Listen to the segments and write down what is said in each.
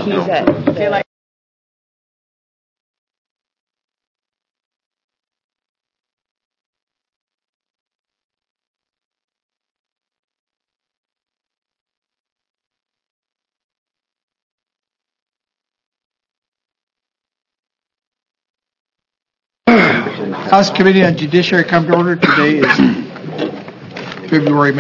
he's at. House Committee on Judiciary come to order. Today is February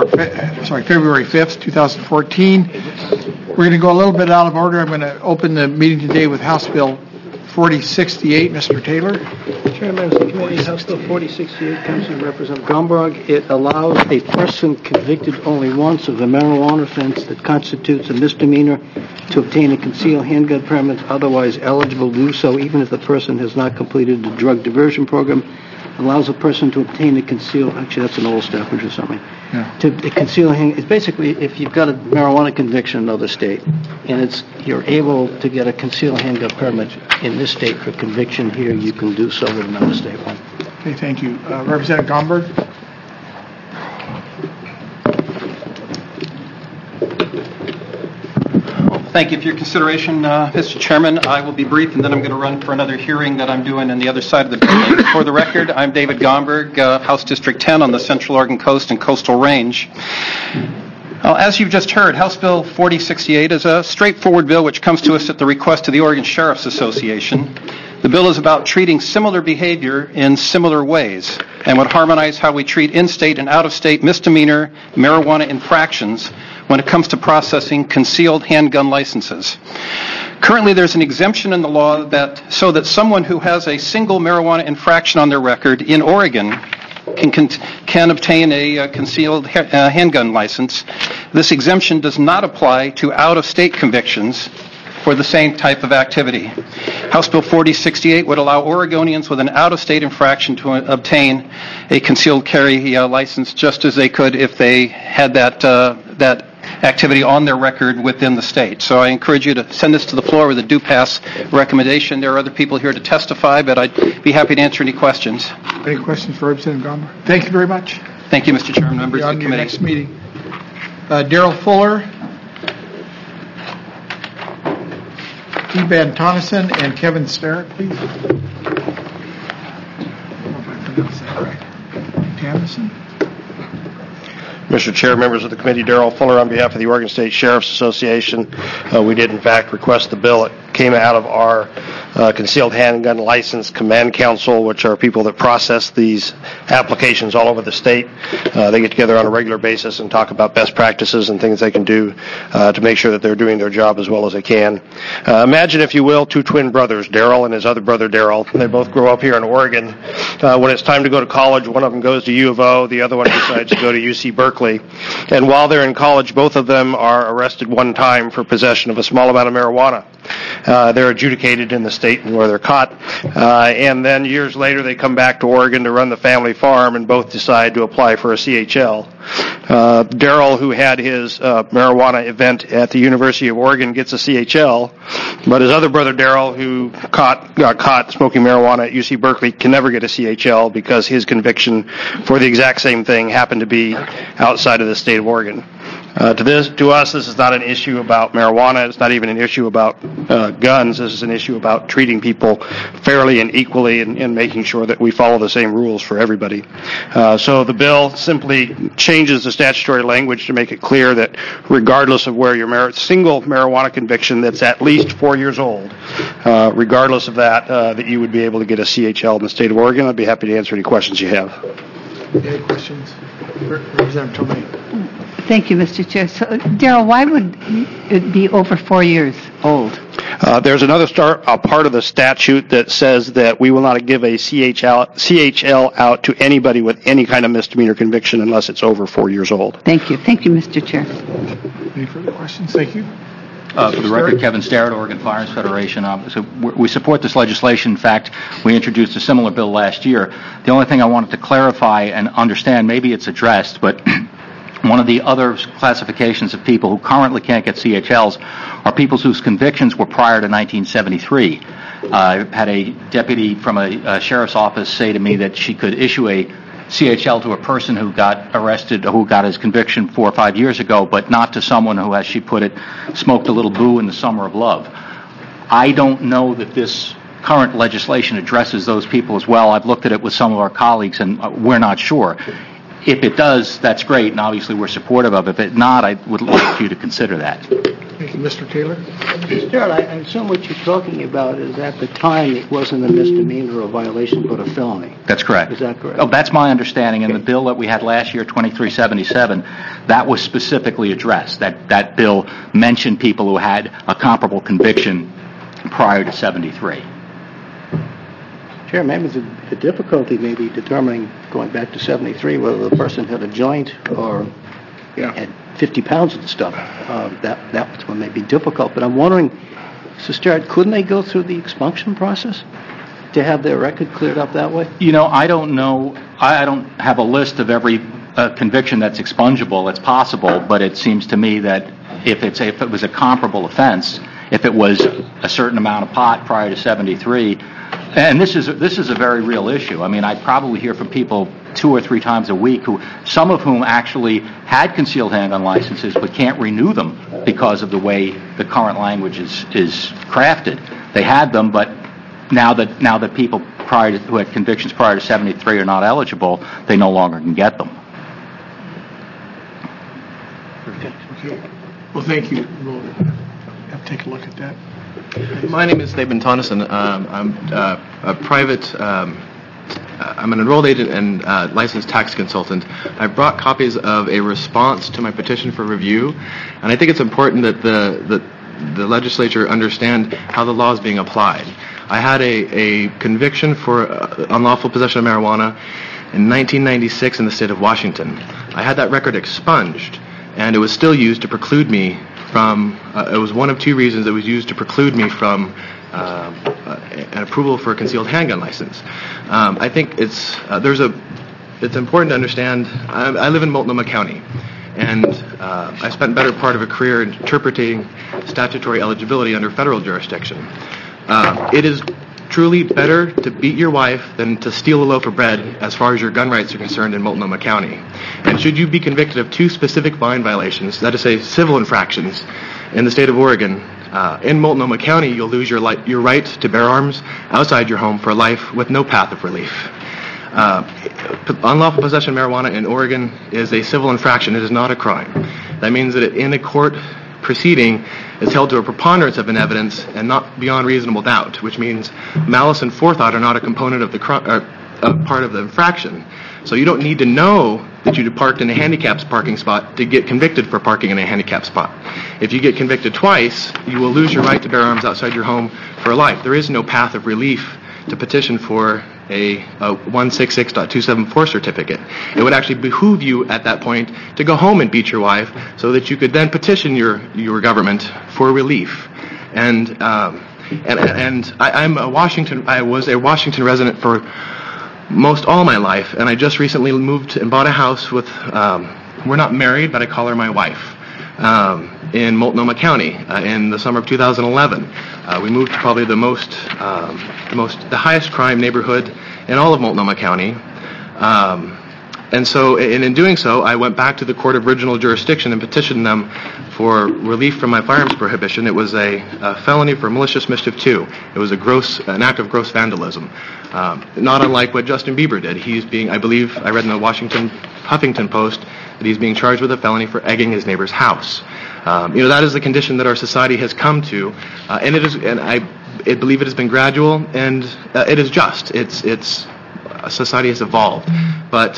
5th, 2014. We're going to go a little bit out of order. I'm going to open the meeting today with House Bill 4068. Mr. Taylor. Chairman of the committee, House Bill 4068 comes from Representative Gomberg. It allows a person convicted only once of a marijuana offense that constitutes a misdemeanor to obtain a concealed handgun permit, otherwise eligible to do so even if the person has not completed the drug diversion program. Allows a person to obtain a concealed, actually that's an old statute or something, to conceal it's basically if you've got a marijuana conviction in another state and you're able to get a concealed handgun permit in this state for conviction here, you can do so with another state one. Okay, thank you. Representative Gomberg. Thank you for your consideration, Mr. Chairman. I will be brief, and then I'm going to run for another hearing that I'm doing on the other side of the building. For the record, I'm David Gomberg, House District 10 on the Central Oregon Coast and Coastal Range. As you've just heard, House Bill 4068 is a straightforward bill which comes to us at the request of the Oregon Sheriff's Association. The bill is about treating similar behavior in similar ways and would harmonize how we treat in-state and out-of-state misdemeanor marijuana infractions when it comes to processing concealed handgun licenses. Currently, there's an exemption in the law so that someone who has a single marijuana infraction on their record in Oregon can obtain a concealed handgun license. This exemption does not apply to out-of-state convictions for the same type of activity. House Bill 4068 would allow Oregonians with an out-of-state infraction to obtain a concealed carry license just as they could if they had that activity on their record within the state. So I encourage you to send this to the floor with a do pass recommendation. There are other people here to testify, but I'd be happy to answer any questions. Any questions for Representative Gomberg? Thank you very much. Thank you, Mr. Chairman, members of the committee. Next meeting. Daryl Fuller, Eban Tonneson, and Kevin Starrett, please. I don't know if I pronounced that right. Tonneson. Mr. Chair, members of the committee, Daryl Fuller on behalf of the Oregon State Sheriff's Association. We did, in fact, request the bill. It came out of our Concealed Handgun License Command Council, which are people that process these applications all over the state. They get together on a regular basis and talk about best practices and things they can do to make sure that they're doing their job as well as they can. Imagine, if you will, two twin brothers, Daryl and his other brother, Daryl. They both grow up here in Oregon. When it's time to go to college, one of them goes to U of O, the other one decides to go to UC Berkeley. And while they're in college, both of them are arrested one time for possession of a small amount of marijuana. They're adjudicated in the state where they're caught. And then years later, they come back to Oregon to run the family farm and both decide to apply for a CHL. Daryl, who had his marijuana event at the University of Oregon, gets a CHL, but his other brother, Daryl, who got caught smoking marijuana at UC Berkeley, can never get a CHL because his conviction for the exact same thing happened to be outside of the state of Oregon. To us, this is not an issue about marijuana. It's not even an issue about guns. This is an issue about treating people fairly and equally and making sure that we follow the same rules for everybody. So the bill simply changes the statutory language to make it clear that regardless of where your single marijuana conviction that's at least 4 years old, regardless of that, that you would be able to get a CHL in the state of Oregon. I'd be happy to answer any questions you have. Any questions? Representative Tomei. Thank you, Mr. Chair. So, Daryl, why would it be over 4 years old? There's another part of the statute that says that we will not give a CHL out to anybody with any kind of misdemeanor conviction unless it's over 4 years old. Thank you. Thank you, Mr. Chair. Any further questions? Thank you. For the record, Kevin Starrett, Oregon Firearms Federation. So we support this legislation. In fact, we introduced a similar bill last year. The only thing I wanted to clarify and understand, maybe it's addressed, but one of the other classifications of people who currently can't get CHLs are people whose convictions were prior to I had a deputy from a sheriff's office say to me that she could issue a CHL to a person who got arrested, who got his conviction 4 or 5 years ago, but not to someone who, as she put it, smoked a little boo in the summer of love. I don't know that this current legislation addresses those people as well. I've looked at it with some of our colleagues, and we're not sure. If it does, that's great, and obviously we're supportive of it. If it not, I would like you to consider that. Thank you, Mr. Taylor. Mr. Stewart, I assume what you're talking about is at the time it wasn't a misdemeanor or violation, but a felony. That's correct. Is that correct? Oh, that's my understanding. In the bill that we had last year, 2377, that was specifically addressed. That bill mentioned people who had a comparable conviction prior to 73. Chair, maybe the difficulty may be determining, going back to 73, whether the person had a joint or had 50 pounds of the stuff. That one may be difficult. But I'm wondering, Mr. Stewart, couldn't they go through the expunction process to have their record cleared up that way? You know, I don't know. I don't have a list of every conviction that's expungible. It's possible, but it seems to me that if it was a comparable offense, if it was a certain amount of pot prior to 73, and this is a very real issue. I mean, I probably hear from people 2 or 3 times a week some of whom actually had concealed handgun licenses but can't renew them because of the way the current language is crafted. They had them, but now that people who had convictions prior to 73 are not eligible, they no longer can get them. Okay. Well, thank you. We'll have to take a look at that. My name is Laban Tonneson. I'm a private. I'm an enrolled agent and licensed tax consultant. I brought copies of a response to my petition for review, and I think it's important that the legislature understand how the law is being applied. I had a conviction for unlawful possession of marijuana in 1996 in the state of Washington. I had that record expunged, and it was still used to preclude me from, it was one of 2 reasons it was used to preclude me from an approval for a concealed handgun license. I think it's important to understand, I live in Multnomah County, and I spent better part of a career interpreting statutory eligibility under federal jurisdiction. It is truly better to beat your wife than to steal a loaf of bread as far as your gun rights are concerned in Multnomah County. And should you be convicted of 2 specific fine violations, that is, say, civil infractions, in the state of Oregon, in Multnomah County, you'll lose your right to bear arms outside your home for life with no path of relief. Unlawful possession of marijuana in Oregon is a civil infraction. It is not a crime. That means that in a court proceeding is held to a preponderance of an evidence and not beyond reasonable doubt, which means malice and forethought are not a component of the part of the infraction. So you don't need to know that you parked in a handicapped parking spot to get convicted for parking in a handicapped spot. If you get convicted twice, you will lose your right to bear arms outside your home for life. There is no path of relief to petition for a 166.274 certificate. It would actually behoove you at that point to go home and beat your wife so that you could then petition your government for relief. And I was a Washington resident for most all my life, and I just recently moved and bought a house with, we're not married, but I call her my wife, in Multnomah County in the summer of 2011. We moved to probably the highest crime neighborhood in all of Multnomah County. And so, in doing so, I went back to the Court of Original Jurisdiction and petitioned them for relief from my firearms prohibition. It was a felony for malicious mischief 2. It was an act of gross vandalism, not unlike what Justin Bieber did. He's being, I believe, I read in the Huffington Post that he's being charged with a felony for egging his neighbor's house. That is the condition that our society has come to, and I believe it has been gradual, and it is just. Society has evolved, but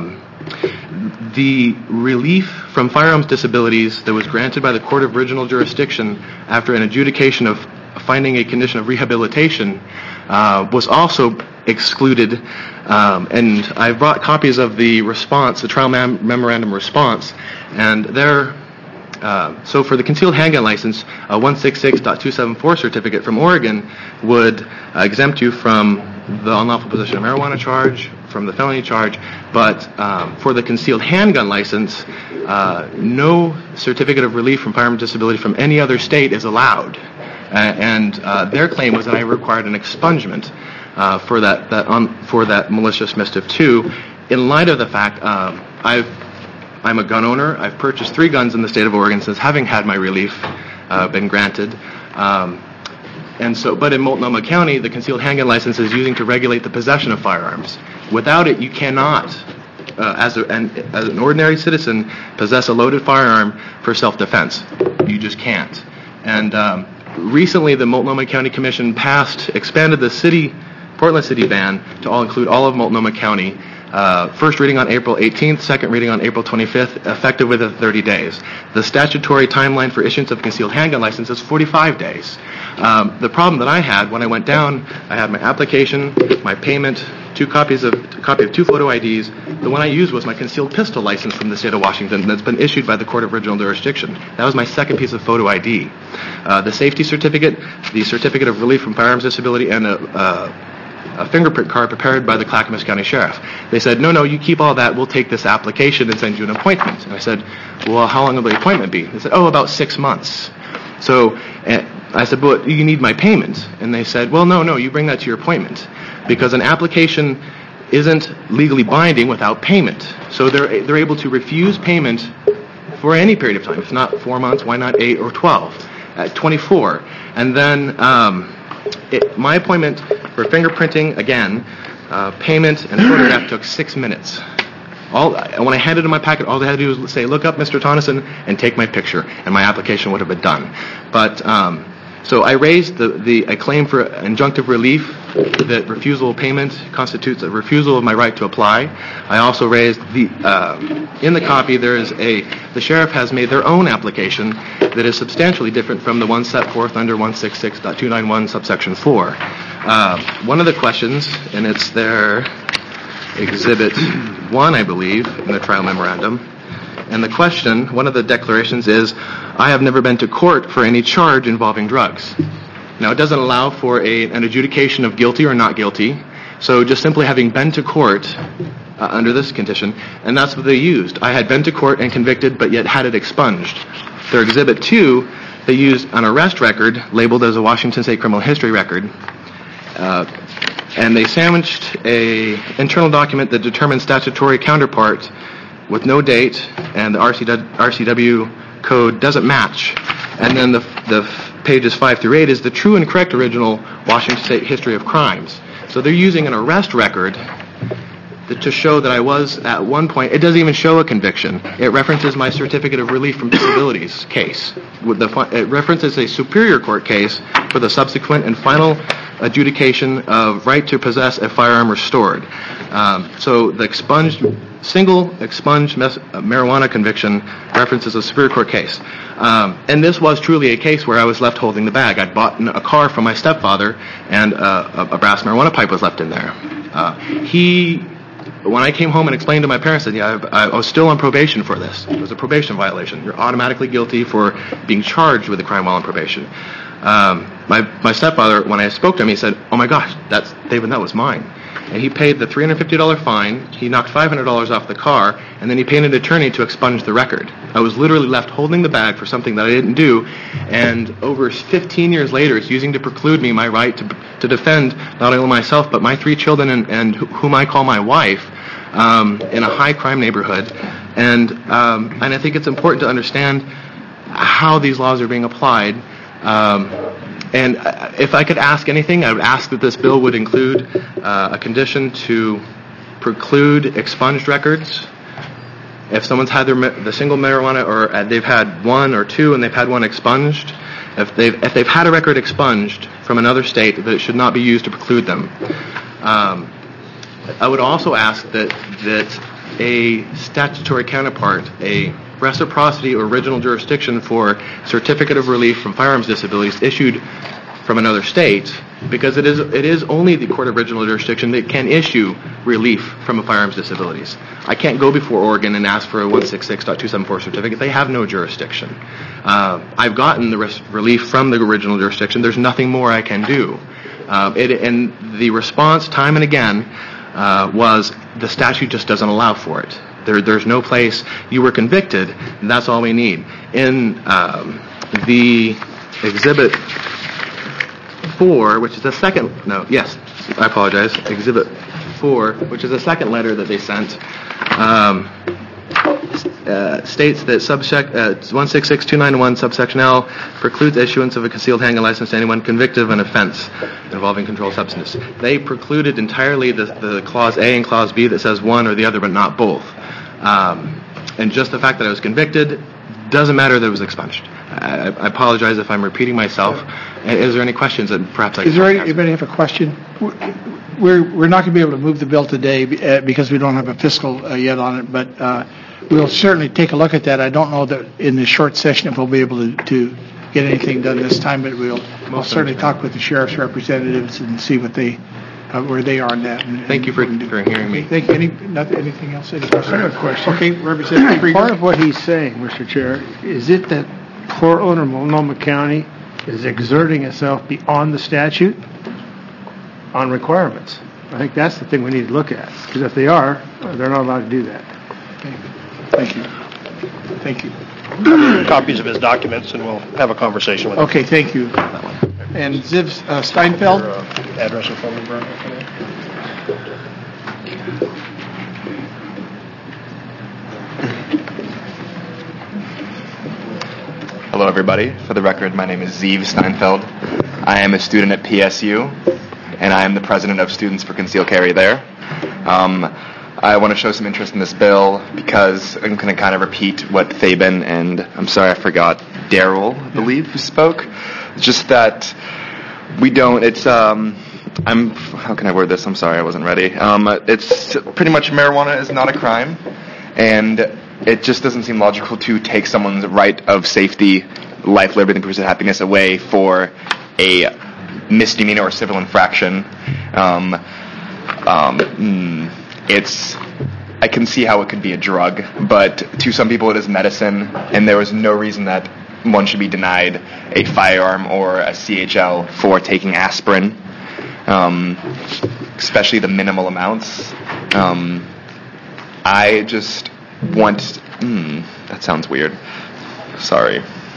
the relief from firearms disabilities that was granted by the Court of Original Jurisdiction after an adjudication of finding a condition of rehabilitation was also excluded, and I brought copies of the response, the trial memorandum response, and so for the concealed handgun license, a 166.274 certificate from Oregon would exempt you from the unlawful possession of marijuana charge, from the felony charge, but for the concealed handgun license, no certificate of relief from firearm disability from any other state is allowed. And their claim was that I required an expungement for that malicious mischief 2, in light of the fact, I'm a gun owner. I've purchased 3 guns in the state of Oregon since having had my relief been granted. But in Multnomah County, the concealed handgun license is using to regulate the possession of firearms. Without it, you cannot, as an ordinary citizen, possess a loaded firearm for self-defense. You just can't. And recently, the Multnomah County Commission expanded the Portland City ban to include all of Multnomah County. First reading on April 18th, second reading on April 25th, effective within 30 days. The statutory timeline for issuance of concealed handgun license is 45 days. The problem that I had when I went down, I had my application, my payment, a copy of 2 photo IDs. The one I used was my concealed pistol license from the state of Washington that's been issued by the Court of Original Jurisdiction. That was my second piece of photo ID. The safety certificate, the certificate of relief from firearms disability, and a fingerprint card prepared by the Clackamas County Sheriff. They said, no, you keep all that. We'll take this application and send you an appointment. And I said, well, how long will the appointment be? They said, about 6 months. So I said, well, you need my payment. And they said, well, no, you bring that to your appointment. Because an application isn't legally binding without payment. So they're able to refuse payment for any period of time. If not 4 months, why not 8 or 12? At 24. And then my appointment for fingerprinting, again, payment and photograph took 6 minutes. When I handed in my packet, all they had to do was say, look up Mr. Tonneson and take my picture, and my application would have been done. But so I raised a claim for injunctive relief that refusal of payment constitutes a refusal of my right to apply. I also raised in the copy the sheriff has made their own application that is substantially different from the one set forth under 166.291 subsection 4. One of the questions, and it's their Exhibit 1, I believe, in the trial memorandum. And the question, one of the declarations is, I have never been to court for any charge involving drugs. Now, it doesn't allow for an adjudication of guilty or not guilty. So just simply having been to court under this condition, and that's what they used. I had been to court and convicted, but yet had it expunged. Their Exhibit 2, they used an arrest record labeled as a Washington State criminal history record. And they sandwiched an internal document that determined statutory counterpart with no date, and the RCW code doesn't match. And then the pages 5 through 8 is the true and correct original Washington State history of crimes. So they're using an arrest record to show that I was at one point. It doesn't even show a conviction. It references my certificate of relief from disabilities case. It references a superior court case for the subsequent and final adjudication of right to possess a firearm restored. So the single expunged marijuana conviction references a superior court case. And this was truly a case where I was left holding the bag. I'd bought a car from my stepfather, and a brass marijuana pipe was left in there. When I came home and explained to my parents that I was still on probation for this. It was a probation violation. You're automatically guilty for being charged with a crime while on probation. My stepfather, when I spoke to him, he said, oh my gosh, David, that was mine. And he paid the $350 fine, he knocked $500 off the car, and then he paid an attorney to expunge the record. I was literally left holding the bag for something that I didn't do, and over 15 years later, it's using to preclude me my right to defend not only myself, but my 3 children and whom I call my wife, in a high crime neighborhood. And I think it's important to understand how these laws are being applied. And if I could ask anything, I would ask that this bill would include a condition to preclude expunged records. If someone's had the single marijuana, or they've had 1 or 2 and they've had one expunged, if they've had a record expunged from another state, that it should not be used to preclude them. I would also ask that a statutory counterpart, a reciprocity or original jurisdiction for certificate of relief from firearms disabilities issued from another state, because it is only the court of original jurisdiction that can issue relief from a firearms disabilities. I can't go before Oregon and ask for a 166.274 certificate. They have no jurisdiction. I've gotten the relief from the original jurisdiction. There's nothing more I can do. And the response time and again was the statute just doesn't allow for it. There's no place. You were convicted, and that's all we need. In the Exhibit 4, which is the second, no, yes, I apologize, Exhibit 4, which is the second letter that they sent, states that 166291 subsection L precludes issuance of a concealed handgun license to anyone convicted of an offense involving controlled substance. They precluded entirely the Clause A and Clause B that says one or the other, but not both. And just the fact that I was convicted doesn't matter that it was expunged. I apologize if I'm repeating myself. Is there any questions that perhaps I can Is there anybody have a question? We're not going to be able to move the bill today because we don't have a fiscal yet on it, but we'll certainly take a look at that. I don't know that in the short session if we'll be able to get anything done this time, but we'll certainly talk with the sheriff's representatives and see what where they are on that. Thank you for hearing me. Thank you. Anything else? Any questions? I have a question. Okay, Representative Krieger. Part of what he's saying, Mr. Chair, is it that Portland or Multnomah County is exerting itself beyond the statute on requirements? I think that's the thing we need to look at, because if they are, they're not allowed to do that. Thank you. Thank you. Copies of his documents, and we'll have a conversation with him. Okay, thank you. And Ziv Steinfeld? Address and phone number. Hello, everybody. For the record, my name is Ziv Steinfeld. I am a student at PSU, and I am the president of Students for Concealed Carry there. I want to show some interest in this bill because I'm going to kind of repeat what Thaben and, I'm sorry, I forgot, Daryl, I believe, who spoke. It's just that we don't, how can I word this? I'm sorry, I wasn't ready. It's pretty much marijuana is not a crime, and it just doesn't seem logical to take someone's right of safety, life, liberty, and pursuit of happiness away for a misdemeanor or civil infraction. I can see how it could be a drug, but to some people it is medicine, and there is no reason that one should be denied a firearm or a CHL for taking aspirin, especially the minimal amounts. I just want... that sounds weird. Sorry.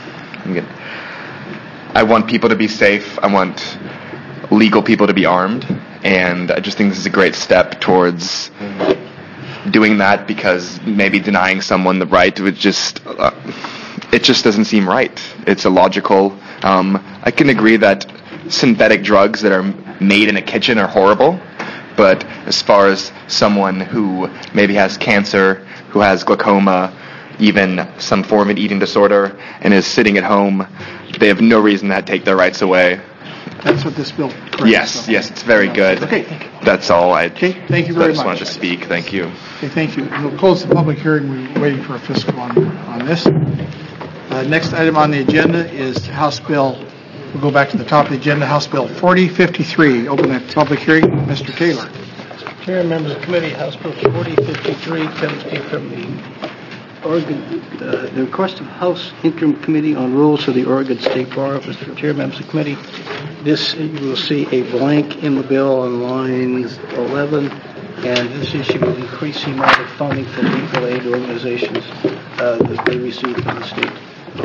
I want people to be safe. I want legal people to be armed. And I just think this is a great step towards doing that, because maybe denying someone the right would just... it just doesn't seem right. It's illogical. I can agree that synthetic drugs that are made in a kitchen are horrible, but as far as someone who maybe has cancer, who has glaucoma, even some form of eating disorder, and is sitting at home, they have no reason to take their rights away. That's what this bill... Yes, it's very good. Okay, thank you. That's all I... Okay, thank you very much. I just wanted to speak. Thank you. Okay, thank you. We'll close the public hearing. We're waiting for a fiscal on this. Next item on the agenda is House Bill... We'll go back to the top of the agenda, House Bill 4053. Open the public hearing. Mr. Taylor. Mr. Chair, members of the committee, House Bill 4053 comes to you from the Oregon, the request of House Interim Committee on Rules for the Oregon State Bar. Mr. Chair, members of the committee, this, you will see a blank in the bill on lines 11, and this issue will increase the amount of funding for legal aid organizations that they receive from the state.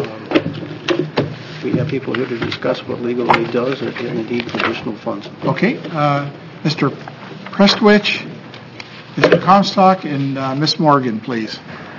We have people here to discuss what legal aid does and indeed for additional funds. Okay, Mr. Prestwich, Mr. Comstock, and Ms. Morgan, please.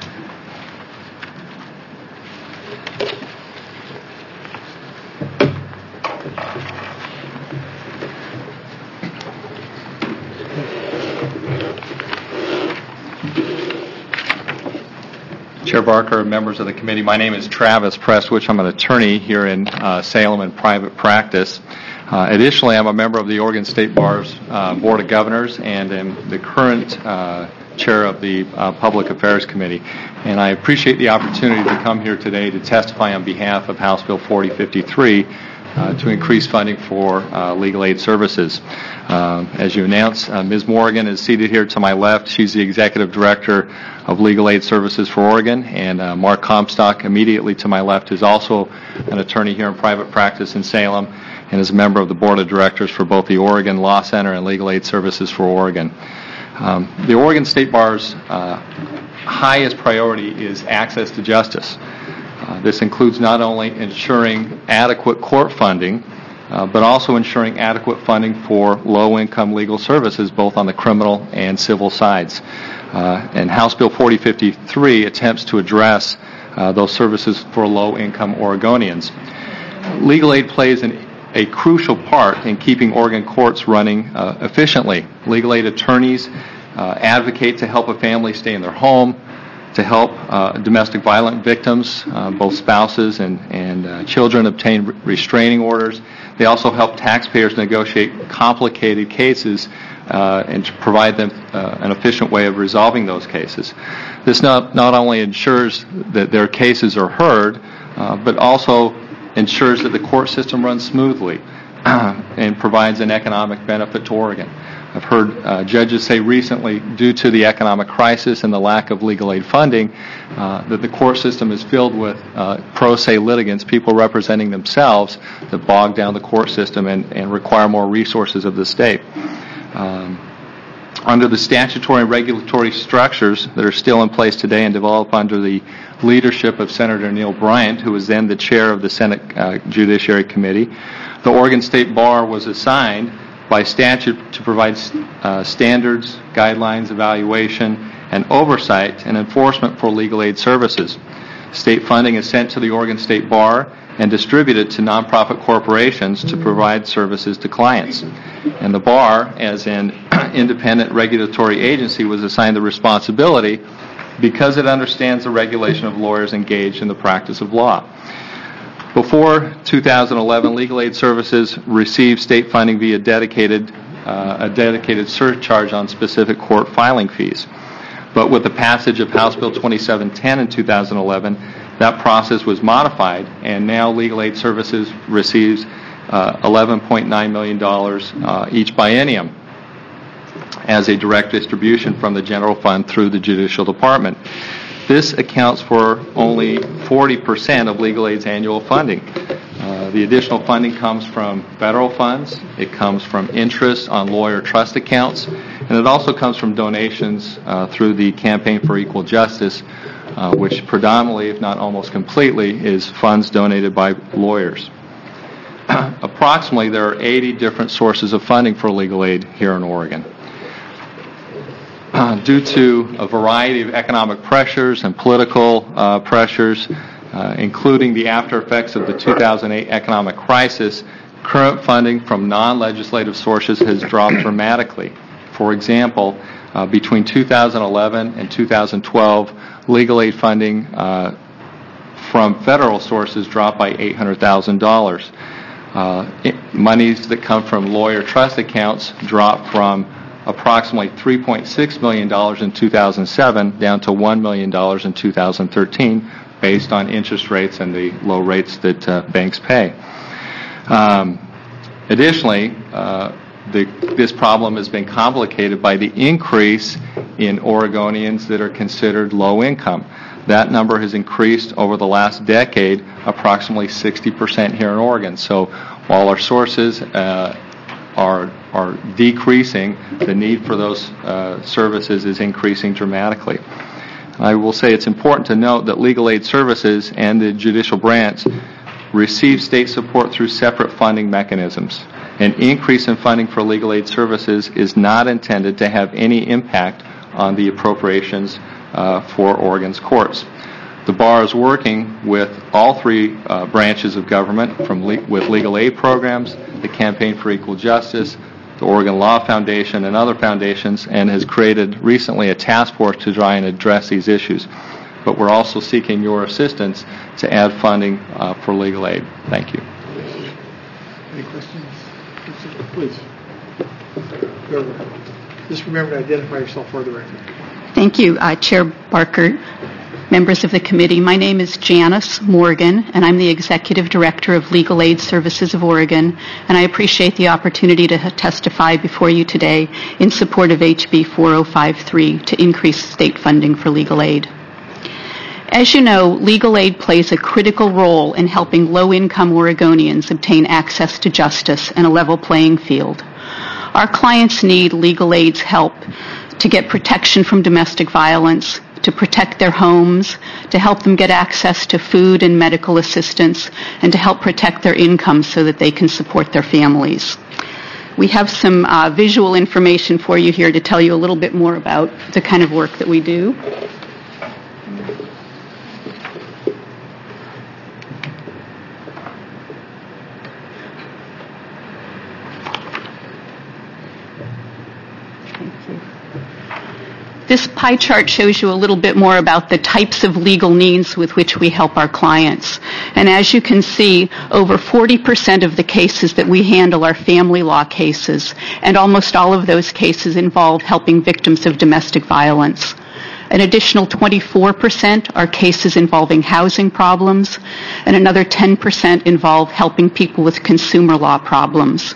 Chair Barker, members of the committee, my name is Travis Prestwich. I'm an attorney here in Salem in private practice. Additionally, I'm a member of the Oregon State Bar's Board of Governors and am the current chair of the Public Affairs Committee. And I appreciate the opportunity to come here today to testify on behalf of House Bill 4053 to increase funding for legal aid services. As you announced, Ms. Morgan is seated here to my left. She's the Executive Director of Legal Aid Services for Oregon, and Mark Comstock, immediately to my left, is also an attorney here in private practice in Salem and is a member of the Board of Directors for both the Oregon Law Center and Legal Aid Services for Oregon. The Oregon State Bar's highest priority is access to justice. This includes not only ensuring adequate court funding, but also ensuring adequate funding for low-income legal services, both on the criminal and civil sides. And House Bill 4053 attempts to address those services for low-income Oregonians. Legal aid plays a crucial part in keeping Oregon courts running efficiently. Legal aid attorneys advocate to help a family stay in their home, to help domestic violence victims, both spouses and children, obtain restraining orders. They also help taxpayers negotiate complicated cases and to provide them an efficient way of resolving those cases. This not only ensures that their cases are heard, but also ensures that the court system runs smoothly and provides an economic benefit to Oregon. I've heard judges say recently, due to the economic crisis and the lack of legal aid funding, that the court system is filled with pro se litigants, people representing themselves, that bog down the court system and require more resources of the state. Under the statutory and regulatory structures that are still in place today and developed under the leadership of Senator Neil Bryant, who was then the chair of the Senate Judiciary Committee, the Oregon State Bar was assigned by statute to provide standards, guidelines, evaluation, and oversight and enforcement for legal aid services. State funding is sent to the Oregon State Bar and distributed to nonprofit corporations to provide services to clients. And the Bar, as an independent regulatory agency, was assigned the responsibility because it understands the regulation of lawyers engaged in the practice of law. Before 2011, legal aid services received state funding via a dedicated surcharge on specific court filing fees. But with the passage of House Bill 2710 in 2011, that process was modified, and now legal aid services receives $11.9 million each biennium as a direct distribution from the general fund through the Judicial Department. This accounts for only 40% of legal aid's annual funding. The additional funding comes from federal funds, it comes from interest on lawyer trust accounts, and it also comes from donations through the Campaign for Equal Justice, which predominantly, if not almost completely, is funds donated by lawyers. Approximately, there are 80 different sources of funding for legal aid here in Oregon. Due to a variety of economic pressures and political pressures, including the after effects of the 2008 economic crisis, current funding from non-legislative sources has dropped dramatically. For example, between 2011 and 2012, legal aid funding from federal sources dropped by $800,000. Monies that come from lawyer trust accounts dropped from approximately $3.6 million in 2007 down to $1 million in 2013, based on interest rates and the low rates that banks pay. Additionally, this problem has been complicated by the increase in Oregonians that are considered low income. That number has increased over the last decade, approximately 60% here in Oregon. So while our sources are decreasing, the need for those services is increasing dramatically. I will say it's important to note that legal aid services and the judicial branch receive state support through separate funding mechanisms. An increase in funding for legal aid services is not intended to have any impact on the appropriations for Oregon's courts. The Bar is working with all three branches of government, with legal aid programs, the Campaign for Equal Justice, the Oregon Law Foundation, and other foundations, and has created recently a task force to try and address these issues. But we're also seeking your assistance to add funding for legal aid. Thank you. Any questions? Please. Just remember to identify yourself for the record. Thank you, Chair Barker, members of the committee. My name is Janice Morgan, and I'm the Executive Director of Legal Aid Services of Oregon, and I appreciate the opportunity to testify before you today in support of HB 4053 to increase state funding for legal aid. As you know, legal aid plays a critical role in helping low-income Oregonians obtain access to justice and a level playing field. Our clients need legal aid's help to get protection from domestic violence, to protect their homes, to help them get access to food and medical assistance, and to help protect their income so that they can support their families. We have some visual information for you here to tell you a little bit more about the kind of work that we do. This pie chart shows you a little bit more about the types of legal needs with which we help our clients. And as you can see, over 40% of the cases that we handle are family law cases, and almost all of those cases involve helping victims of domestic violence. An additional 24% are cases involving housing problems, and another 10% involve helping people with consumer law problems.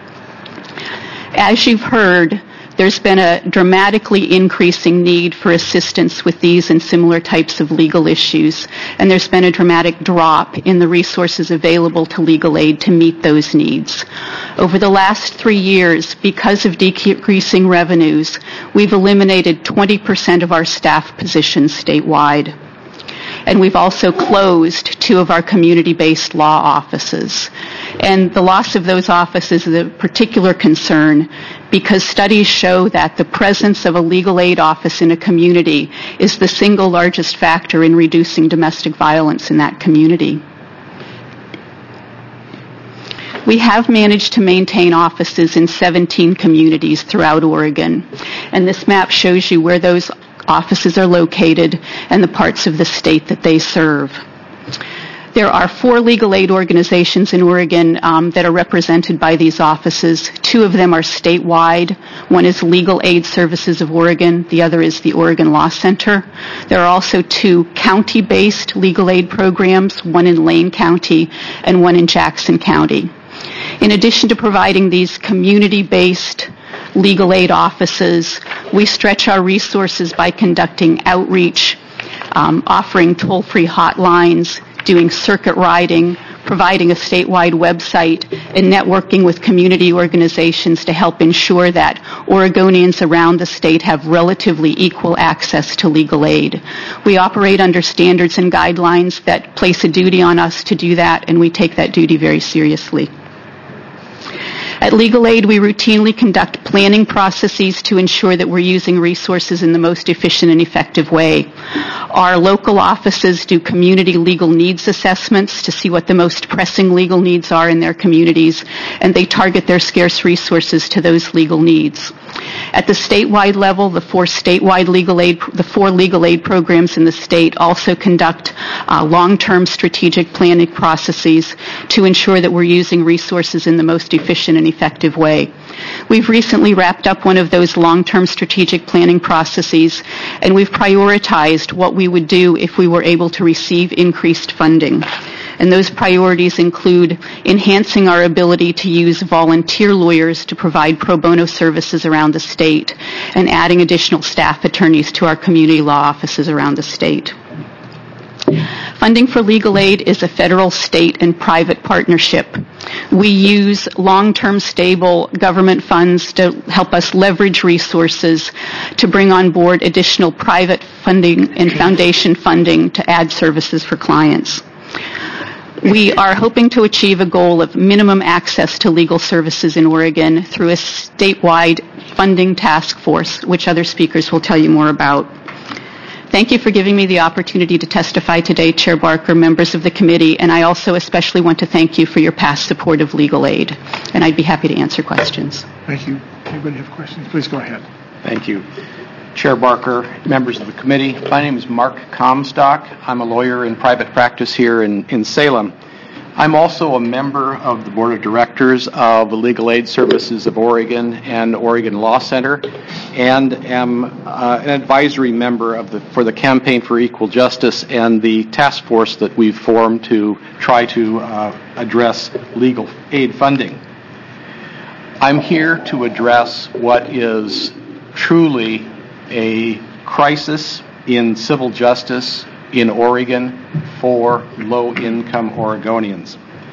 As you've heard, there's been a dramatically increasing need for assistance with these and similar types of legal issues, and there's been a dramatic drop in the resources available to legal aid to meet those needs. Over the last 3 years, because of decreasing revenues, we've eliminated 20% of our staff positions statewide. And we've also closed 2 of our community-based law offices. And the loss of those offices is a particular concern because studies show that the presence of a legal aid office in a community is the single largest factor in reducing domestic violence in that community. We have managed to maintain offices in 17 communities throughout Oregon. And this map shows you where those offices are located and the parts of the state that they serve. There are 4 legal aid organizations in Oregon that are represented by these offices. 2 of them are statewide. One is Legal Aid Services of Oregon. The other is the Oregon Law Center. There are also 2 county-based legal aid programs, one in Lane County and one in Jackson County. In addition to providing these community-based legal aid offices, we stretch our resources by conducting outreach, offering toll-free hotlines, doing circuit riding, providing a statewide website, and networking with community organizations to help ensure that Oregonians around the state have relatively equal access to legal aid. We operate under standards and guidelines that place a duty on us to do that, and we take that duty very seriously. At Legal Aid, we routinely conduct planning processes to ensure that we're using resources in the most efficient and effective way. Our local offices do community legal needs assessments to see what the most pressing legal needs are in their communities, and they target their scarce resources to those legal needs. At the statewide level, the 4 legal aid programs in the state also conduct long-term strategic planning processes to ensure that we're using resources in the most efficient and effective way. We've recently wrapped up one of those long-term strategic planning processes, and we've prioritized what we would do if we were able to receive increased funding. And those priorities include enhancing our ability to use volunteer lawyers to provide pro bono services around the state and adding additional staff attorneys to our community law offices around the state. Funding for legal aid is a federal, state, and private partnership. We use long-term stable government funds to help us leverage resources to bring on board additional private funding and foundation funding to add services for clients. We are hoping to achieve a goal of minimum access to legal services in Oregon through a statewide funding task force, which other speakers will tell you more about. Thank you for giving me the opportunity to testify today, Chair Barker, members of the committee, and I also especially want to thank you for your past support of legal aid, and I'd be happy to answer questions. Thank you. Anybody have questions? Please go ahead. Thank you. Chair Barker, members of the committee, my name is Mark Comstock. I'm a lawyer in private practice here in Salem. I'm also a member of the Board of Directors of the Legal Aid Services of Oregon and Oregon Law Center, and am an advisory member for the Campaign for Equal Justice and the task force that we've formed to try to address legal aid funding. I'm here to address what is truly a crisis in civil justice in Oregon for low-income Oregonians.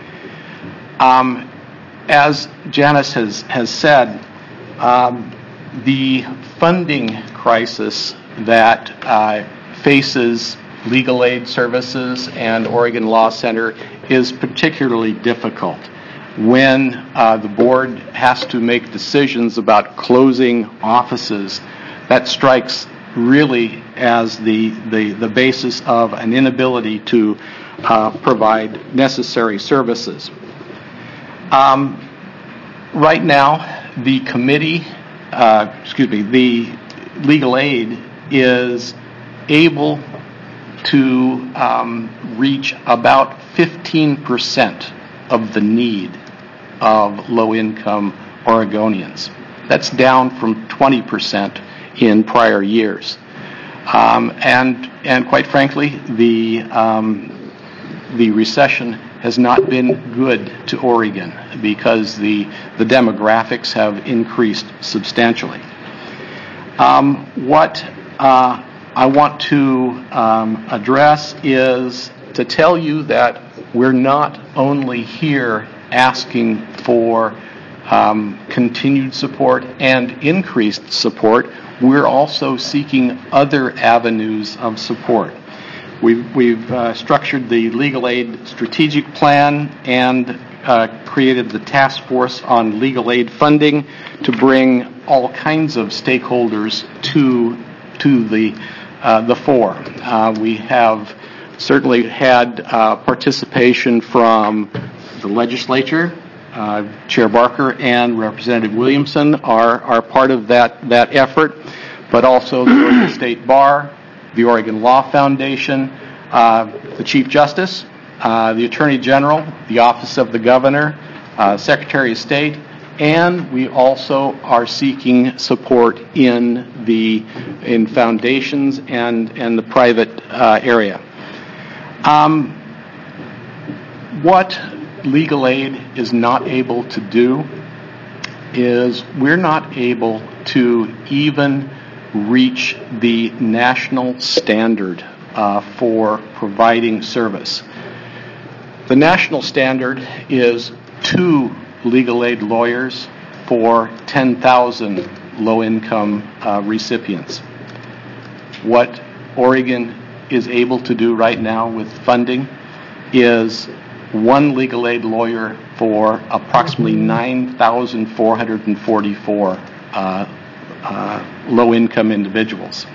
As Janice has said, the funding crisis that faces legal aid services and Oregon Law Center is particularly difficult. When the board has to make decisions about closing offices, that strikes really as the basis of an inability to provide necessary services. Right now, the legal aid is able to reach about 15% of the need of low-income Oregonians. That's down from 20% in prior years. And quite frankly, the recession has not been good to Oregon because the demographics have increased substantially. What I want to address is to tell you that we're not only here asking for continued support and increased support, we're also seeking other avenues of support. We've structured the legal aid strategic plan and created the task force on legal aid funding to bring all kinds of stakeholders to the fore. We have certainly had participation from the legislature. Chair Barker and Representative Williamson are part of that effort, but also the Oregon State Bar, the Oregon Law Foundation, the Chief Justice, the Attorney General, the Office of the Governor, Secretary of State, and we also are seeking support in foundations and the private area. What legal aid is not able to do is we're not able to even reach the national standard for providing service. The national standard is 2 legal aid lawyers for 10,000 low-income recipients. What Oregon is able to do right now with funding is 1 legal aid lawyer for approximately 9,444 low-income individuals.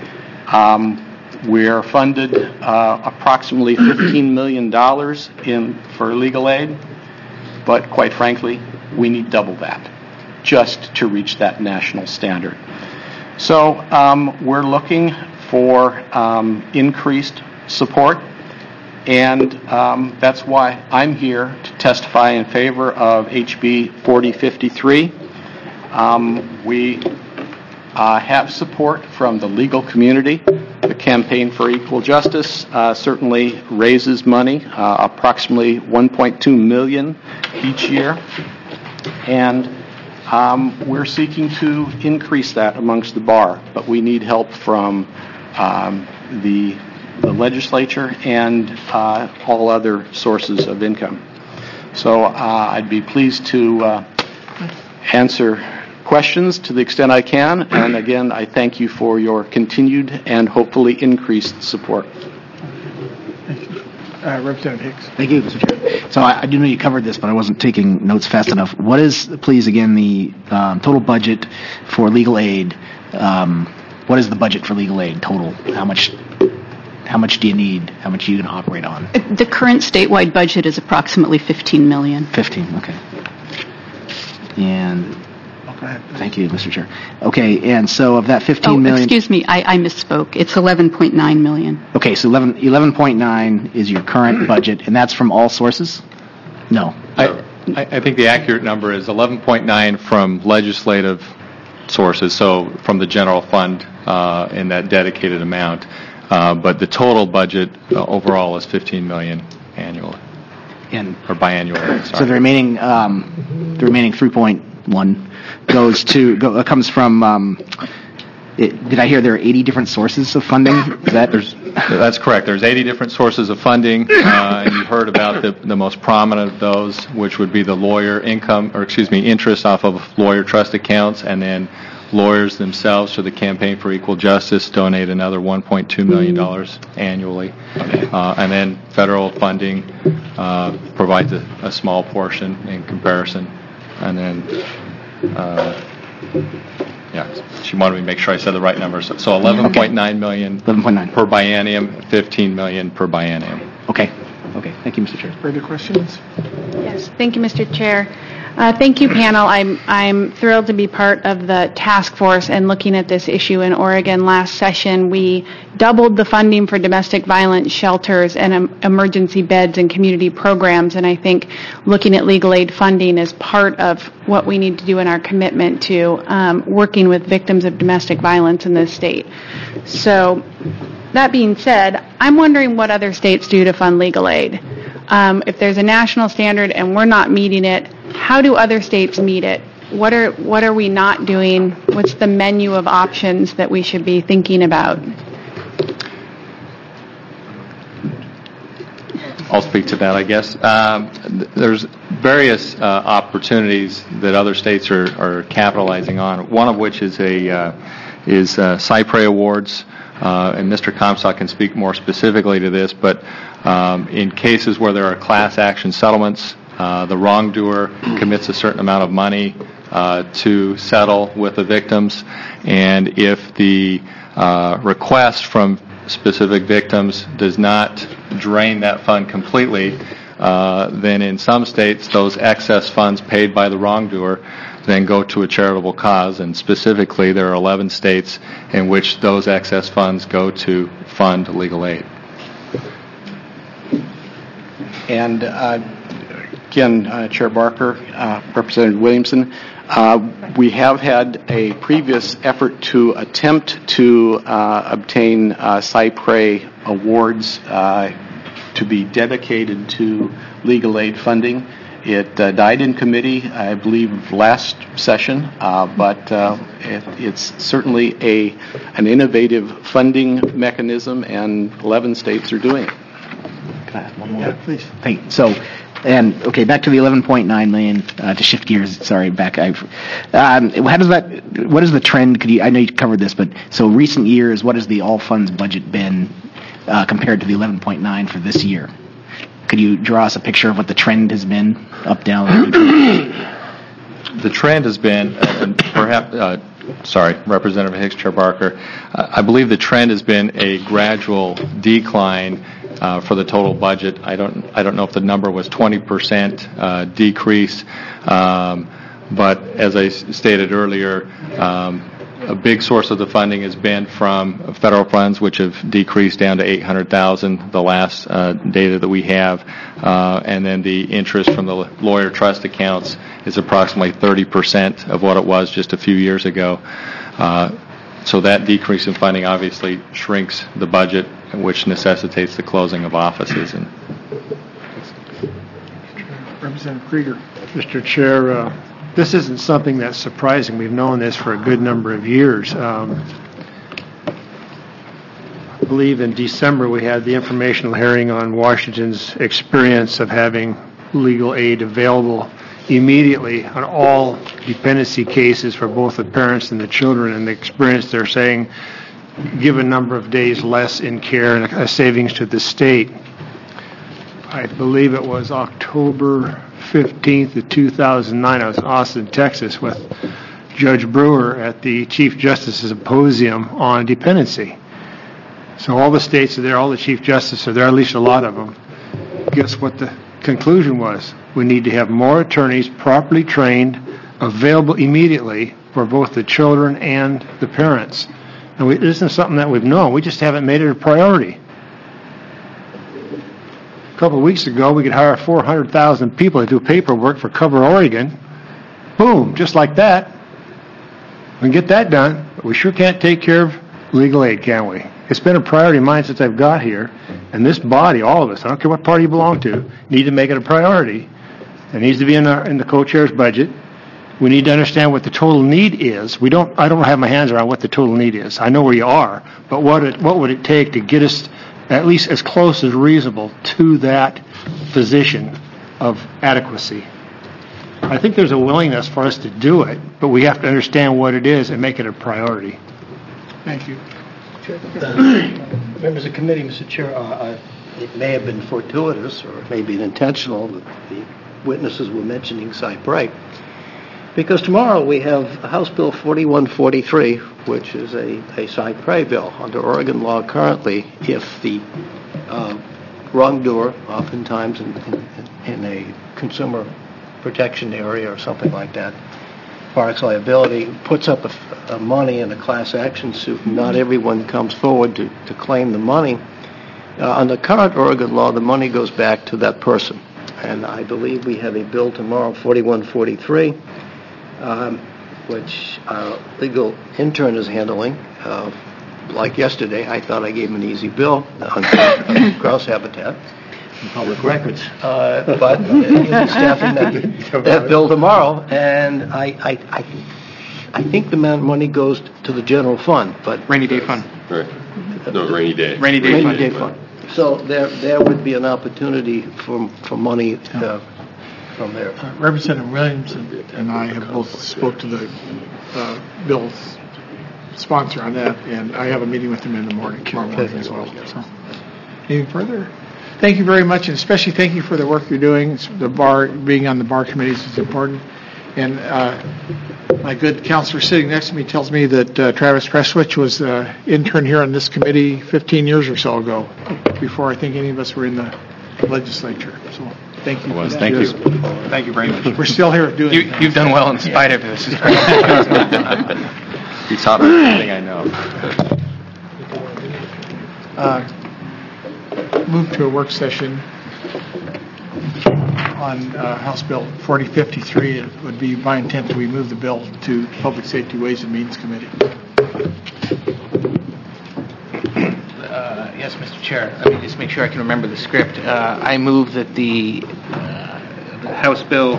We're funded approximately $15 million for legal aid, but quite frankly, we need double that just to reach that national standard. So we're looking for increased support, and that's why I'm here to testify in favor of HB 4053. We have support from the legal community. The Campaign for Equal Justice certainly raises money, approximately $1.2 million each year, and we're seeking to increase that amongst the bar, but we need help from the legislature and all other sources of income. So I'd be pleased to answer questions to the extent I can, and again, I thank you for your continued and hopefully increased support. Thank you. Representative Hicks. Thank you, Mr. Chair. So I do know you covered this, but I wasn't taking notes fast enough. What is, please, again, the total budget for legal aid? What is the budget for legal aid total? How much do you need? How much are you going to operate on? The current statewide budget is approximately $15 million. 15, okay. And thank you, Mr. Chair. Okay, and so of that $15 million... Excuse me, I misspoke. It's $11.9 million. Okay, so 11.9 is your current budget, and that's from all sources? No. I think the accurate number is 11.9 from legislative sources, so from the general fund in that dedicated amount. But the total budget overall is $15 million annually, or biannually. Sorry. So the remaining 3.1 comes from. Did I hear there are 80 different sources of funding? That's correct. There's 80 different sources of funding, and you heard about the most prominent of those, which would be the interest off of lawyer trust accounts, and then lawyers themselves to the Campaign for Equal Justice donate another $1.2 million annually. And then federal funding provides a small portion in comparison. And then, she wanted me to make sure I said the right numbers. So $11.9 million per biennium, $15 million per biennium. Okay. Thank you, Mr. Chair. Further questions? Yes, thank you, Mr. Chair. Thank you, panel. I'm thrilled to be part of the task force and looking at this issue in Oregon. Last session, we doubled the funding for domestic violence shelters and emergency beds and community programs, and I think looking at legal aid funding is part of what we need to do in our commitment to working with victims of domestic violence in this state. So, that being said, I'm wondering what other states do to fund legal aid. If there's a national standard and we're not meeting it, how do other states meet it? What are we not doing? What's the menu of options that we should be thinking about? I'll speak to that, I guess. There's various opportunities that other states are capitalizing on. One of which is Cypre Awards, and Mr. Comstock can speak more specifically to this. But in cases where there are class action settlements, the wrongdoer commits a certain amount of money to settle with the victims, and if the request from specific victims does not drain that fund completely, then in some states those excess funds paid by the wrongdoer then go to a charitable cause, and specifically there are 11 states in which those excess funds go to fund legal aid. And again, Chair Barker, Representative Williamson, we have had a previous effort to attempt to obtain Cypre Awards to be dedicated to legal aid funding. It died in committee, I believe, last session, but it's certainly an innovative funding mechanism, and 11 states are doing it. Can I ask one more? Yeah, please. Thanks. So, back to the 11.9 million. To shift gears, sorry, back. What is the trend? I know you covered this, but so recent years, what has the all funds budget been compared to the 11.9 for this year? Could you draw us a picture of what the trend has been, up, down? The trend has been, Representative Hicks, Chair Barker, I believe the trend has been a gradual decline for the total budget. I don't know if the number was 20% decrease, but as I stated earlier, a big source of the funding has been from federal funds, which have decreased down to $800,000, the last data that we have, and then the interest from the lawyer trust accounts is approximately 30% of what it was just a few years ago. So that decrease in funding obviously shrinks the budget, which necessitates the closing of offices. And Representative Krieger. Mr. Chair, this isn't something that's surprising. We've known this for a good number of years. I believe in December we had the informational hearing on Washington's experience of having legal aid available immediately on all dependency cases for both the parents and the children, and the experience they're saying give a number of days less in care and a savings to the state. I believe it was October 15th of 2009. I was in Austin, Texas with Judge Brewer at the Chief Justice's Symposium on dependency. So all the states are there, all the Chief Justices are there, at least a lot of them. Guess what the conclusion was? We need to have more attorneys properly trained, available immediately for both the children and the parents. And this isn't something that we've known. We just haven't made it a priority. A couple of weeks ago, we could hire 400,000 people to do paperwork for Cover Oregon. Boom, just like that. We can get that done, but we sure can't take care of legal aid, can we? It's been a priority of mine since I've got here, and this body, all of us, I don't care what party you belong to, need to make it a priority. It needs to be in the co-chair's budget. We need to understand what the total need is. I don't have my hands around what the total need is. I know where you are, but what would it take to get us at least as close as reasonable to that position of adequacy? I I think there's a willingness for us to do it, but we have to understand what it is and make it a priority. Thank you. Members of the committee, Mr. Chair, it may have been fortuitous or maybe intentional that the witnesses were mentioning Cypre, because tomorrow we have House Bill 4143, which is a Cypre bill. Under Oregon law currently, if the wrongdoer, oftentimes in a consumer protection area or something like that, parks liability, puts up money in a class action suit, not everyone comes forward to claim the money. Under current Oregon law, the money goes back to that person. And I believe we have a bill tomorrow, 4143, which our legal intern is handling. Like yesterday, I thought I gave him an easy bill on grouse habitat and public records. But he'll be staffing that bill tomorrow, and I think the money goes to the general fund. But Rainy day fund. Right. No, rainy day. Rainy day fund. So there would be an opportunity for money from there. Representative Williams and I have both spoke to the bill's sponsor on that, and I have a meeting with him in the morning, tomorrow morning as well. So, anything further? Thank you very much, and especially thank you for the work you're doing. The bar, being on the bar committees is important. And my good counselor sitting next to me tells me that Travis Prestwich was intern here on this committee 15 years or so ago, before I think any of us were in the legislature. So thank you. Thank you. Thank you very much. We're still here doing it. You've done well in spite of this. He taught me everything I know. Move to a work session on House Bill 4053. It would be my intent that we move the bill to Public Safety Ways and Means Committee. Yes, Mr. Chair. Let me just make sure I can remember the script. I move that the House Bill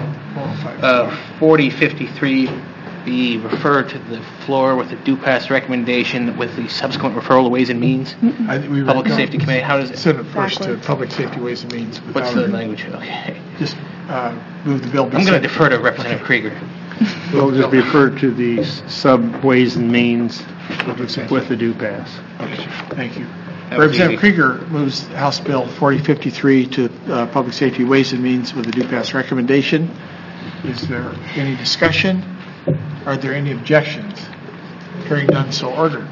4053 be referred to the floor with a due pass recommendation with the subsequent referral to Ways and Means. Public Safety Committee. How does it? Send it first to Public Safety Ways and Means. What's the language? Okay. Just move the bill. I'm going to defer to Representative Krieger. We'll just refer to the sub-Ways and Means with the due pass. Okay. Thank you. Representative Krieger moves House Bill 4053 to Public Safety Ways and Means with a due pass recommendation. Is there any discussion? Are there any objections? Hearing none, so ordered.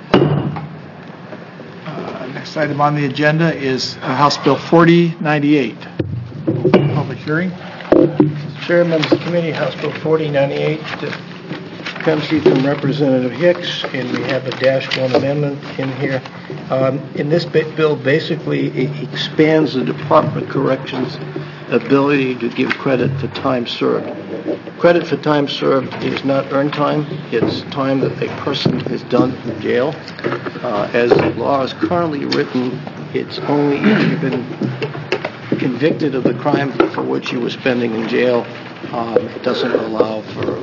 Next item on the agenda is House Bill 4098. Public hearing. Chair, members of the committee, House Bill 4098 comes from Representative Hicks, and we have a -1 amendment in here. In this bill, basically, it expands the Department of Corrections' ability to give credit for time served. Credit for time served is not earned time. It's time that a person has done in jail. As the law is currently written, it's only if you've been convicted of the crime for which you were spending in jail. It doesn't allow for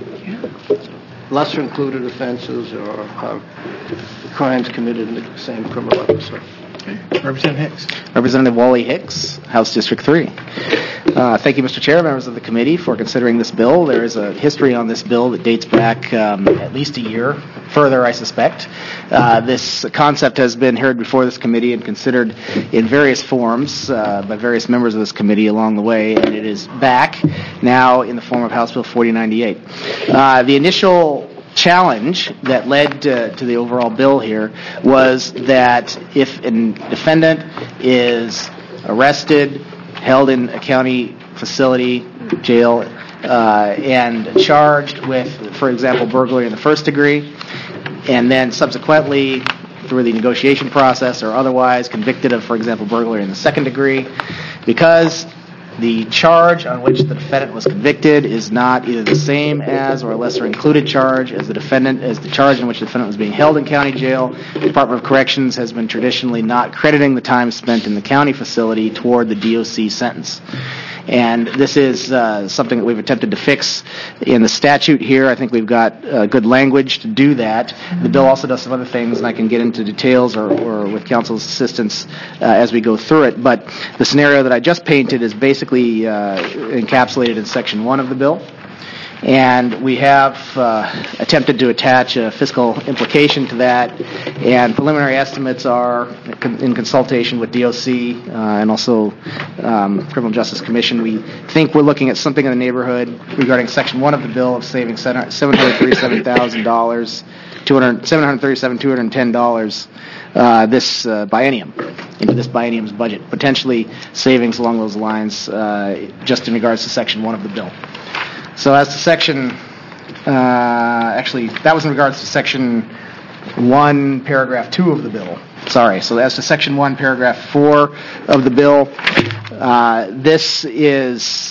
lesser included offenses or crimes committed in the same criminal episode. Representative Hicks. Representative Wally Hicks, House District 3. Thank you, Mr. Chair, members of the committee, for considering this bill. There is a history on this bill that dates back at least a year, further, I suspect. This concept has been heard before this committee and considered in various forms by various members of this committee along the way, and it is back now in the form of House Bill 4098. The initial challenge that led to the overall bill here was that if a defendant is arrested, held in a county facility, jail, and charged with, for example, burglary in the first degree, and then subsequently through the negotiation process or otherwise convicted of, for example, burglary in the second degree, because the charge on which the defendant was convicted is not either the same as or a lesser included charge as the charge in which the defendant was being held in county jail. The Department of Corrections has been traditionally not crediting the time spent in the county facility toward the DOC sentence. And this is something that we've attempted to fix in the statute here. I think we've got good language to do that. The bill also does some other things, and I can get into details or with counsel's assistance as we go through it. But the scenario that I just painted is basically encapsulated in Section 1 of the bill. And we have attempted to attach a fiscal implication to that, and preliminary estimates are in consultation with DOC and also Criminal Justice Commission. We think we're looking at something in the neighborhood regarding Section 1 of the bill of saving $737,000, $737,210 this biennium, into this biennium's budget, potentially savings along those lines just in regards to Section 1 of the bill. So as to Section, actually, that was in regards to Section 1, Paragraph 2 of the bill. Sorry. So as to Section 1, Paragraph 4 of the bill, this is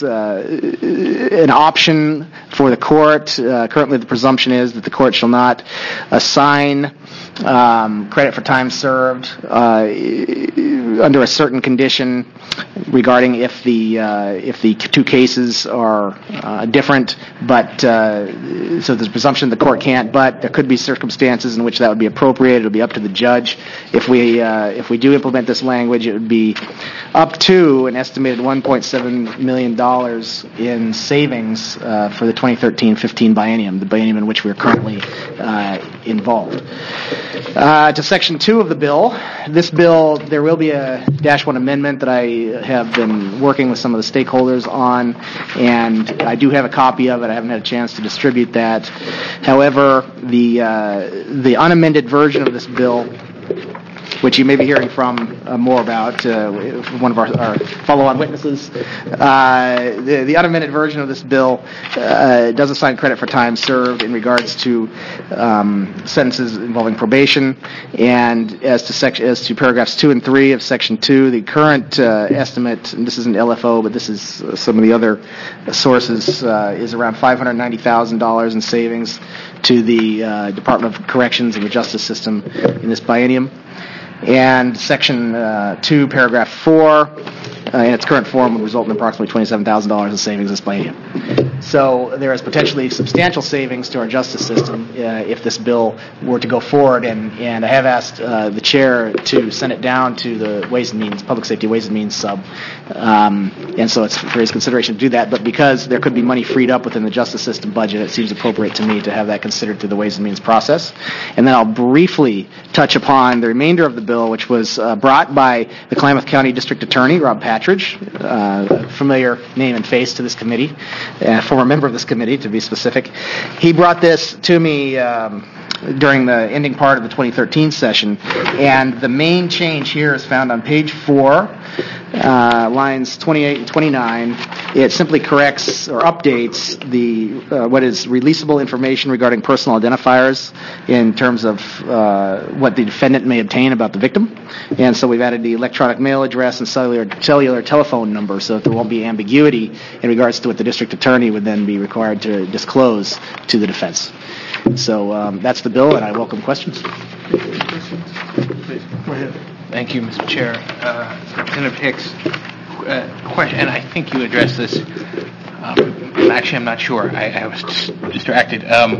an option for the court. Currently, the presumption is that the court shall not assign credit for time served under a certain condition regarding if the two cases are different, but so there's a presumption the court can't, but there could be circumstances in which that would be appropriate. It'll be up to the judge. If we do implement this language, it would be up to an estimated $1.7 million in savings for the 2013-15 biennium, the biennium in which we are currently involved. To Section 2 of the bill, this bill, there will be a -1 amendment that I have been working with some of the stakeholders on, and I do have a copy of it. I haven't had a chance to distribute that. However, the unamended version of this bill, which you may be hearing from more about from one of our follow-on witnesses. The unamended version of this bill does assign credit for time served in regards to sentences involving probation, and as to paragraphs 2 and 3 of Section 2, the current estimate, and this isn't LFO, but this is some of the other sources, is around $590,000 in savings to the Department of Corrections and the justice system in this biennium. And Section 2, Paragraph 4, in its current form, would result in approximately $27,000 in savings this biennium. So there is potentially substantial savings to our justice system if this bill were to go forward, and I have asked the chair to send it down to the Ways and Means, Public Safety Ways and Means sub, and so it's for his consideration to do that, but because there could be money freed up within the justice system budget, it seems appropriate to me to have that considered through the Ways and Means process. And then I'll briefly touch upon the remainder of the bill, which was brought by the Klamath County District Attorney, Rob Patridge, familiar name and face to this committee, former member of this committee, to be specific. He brought this to me during the ending part of the 2013 session, and the main change here is found on page 4, lines 28 and 29. It simply corrects or updates the what is releasable information regarding personal identifiers in terms of what the defendant may obtain about the victim, and so we've added the electronic mail address and cellular telephone number so that there won't be ambiguity in regards to what the district attorney would then be required to disclose to the defense. So that's the bill, and I welcome questions. Please, go ahead. Thank you, Mr. Chair. Representative Hicks, question, and I think you addressed this. Actually, I'm not sure. I was distracted.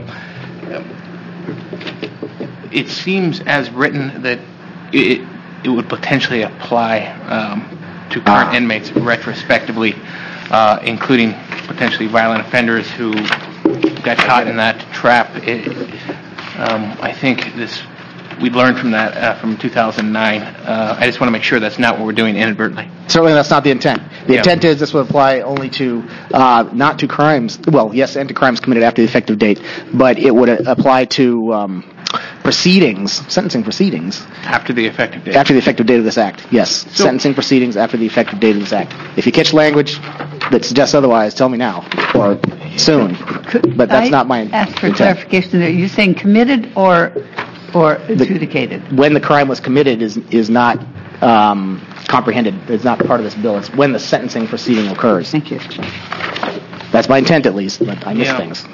It seems as written that it would potentially apply to current inmates retrospectively, including potentially violent offenders who got caught in that trap. I think we learned from that from 2009. I just want to make sure that's not what we're doing inadvertently. Certainly that's not the intent. The intent is this would apply only to, not to crimes, well, yes, and to crimes committed after the effective date, but it would apply to sentencing proceedings. After the effective date? After the effective date of this act, yes. Sentencing proceedings after the effective date of this act. If you catch language that suggests otherwise, tell me now, or soon. But that's not my intent. Ask for clarification. Are you saying committed or adjudicated? When the crime was committed is not comprehended. It's not part of this bill. It's when the sentencing proceeding occurs. Thank you. That's my intent, at least, but I miss things.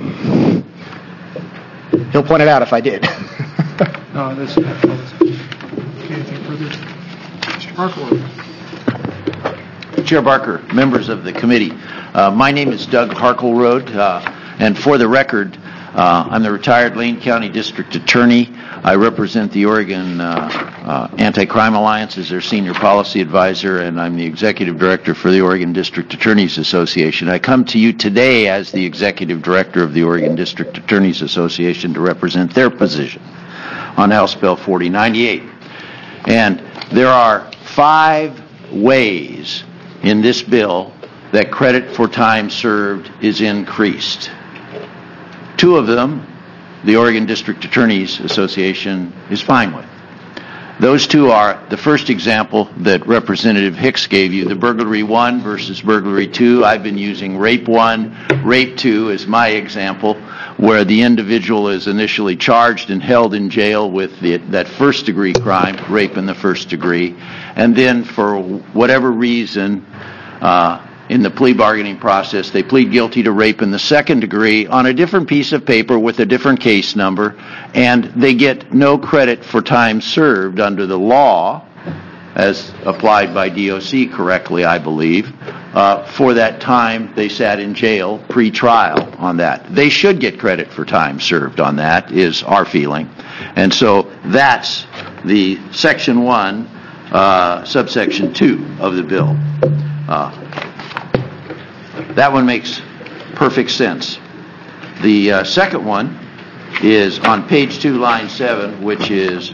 He'll point it out if I did. No, this. Anything further? Mr. Barker. Chair Barker, members of the committee. My name is Doug Harkleroad, and for the record, I'm the retired Lane County District Attorney. I represent the Oregon Anti-Crime Alliance as their Senior Policy Advisor, and I'm the Executive Director for the Oregon District Attorneys Association. I come to you today as the Executive Director of the Oregon District Attorneys Association to represent their position on House Bill 4098. And there are 5 ways in this bill that credit for time served is increased. 2 of them, the Oregon District Attorneys Association is fine with. Those 2 are the first example that Representative Hicks gave you, the burglary 1 versus burglary 2. I've been using rape 1, rape 2 as my example, where the individual is initially charged and held in jail with that first degree crime, rape in the first degree, and then for whatever reason, in the plea bargaining process, they plead guilty to rape in the second degree on a different piece of paper with a different case number, and they get no credit for time served under the law, as applied by DOC correctly, I believe, for that time they sat in jail pre-trial on that. They should get credit for time served on that, is our feeling. And so that's the Section 1, subsection 2 of the bill. That one makes perfect sense. The second one is on page 2, line 7, which is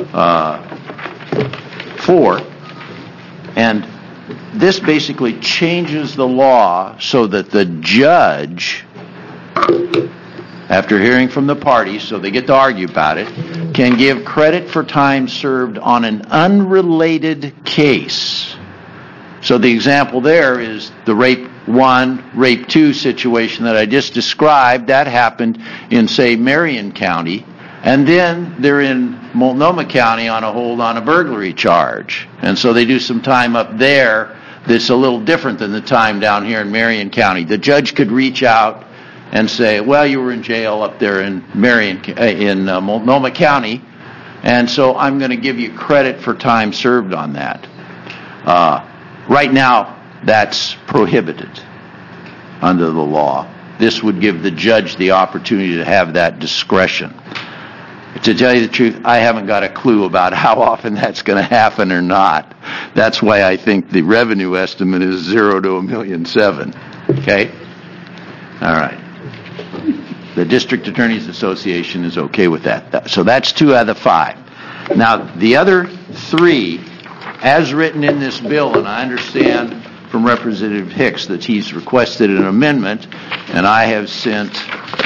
4. And this basically changes the law so that the judge, after hearing from the parties, so they get to argue about it, can give credit for time served on an unrelated case. So the example there is the rape 1, rape 2 situation that I just described. That happened in, say, Marion County, and then they're in Multnomah County on a hold on a burglary charge. And so they do some time up there that's a little different than the time down here in Marion County. The judge could reach out and say, well, you were in jail up there in Multnomah County, and so I'm going to give you credit for time served on that. Right now, that's prohibited under the law. This would give the judge the opportunity to have that discretion. To tell you the truth, I haven't got a clue about how often that's going to happen or not. That's why I think the revenue estimate is 0 to $1.7 million. Okay? All right. The District Attorneys Association is okay with that. So that's 2 out of the 5. Now, the other 3, as written in this bill, and I understand from Representative Hicks that he's requested an amendment, and I have sent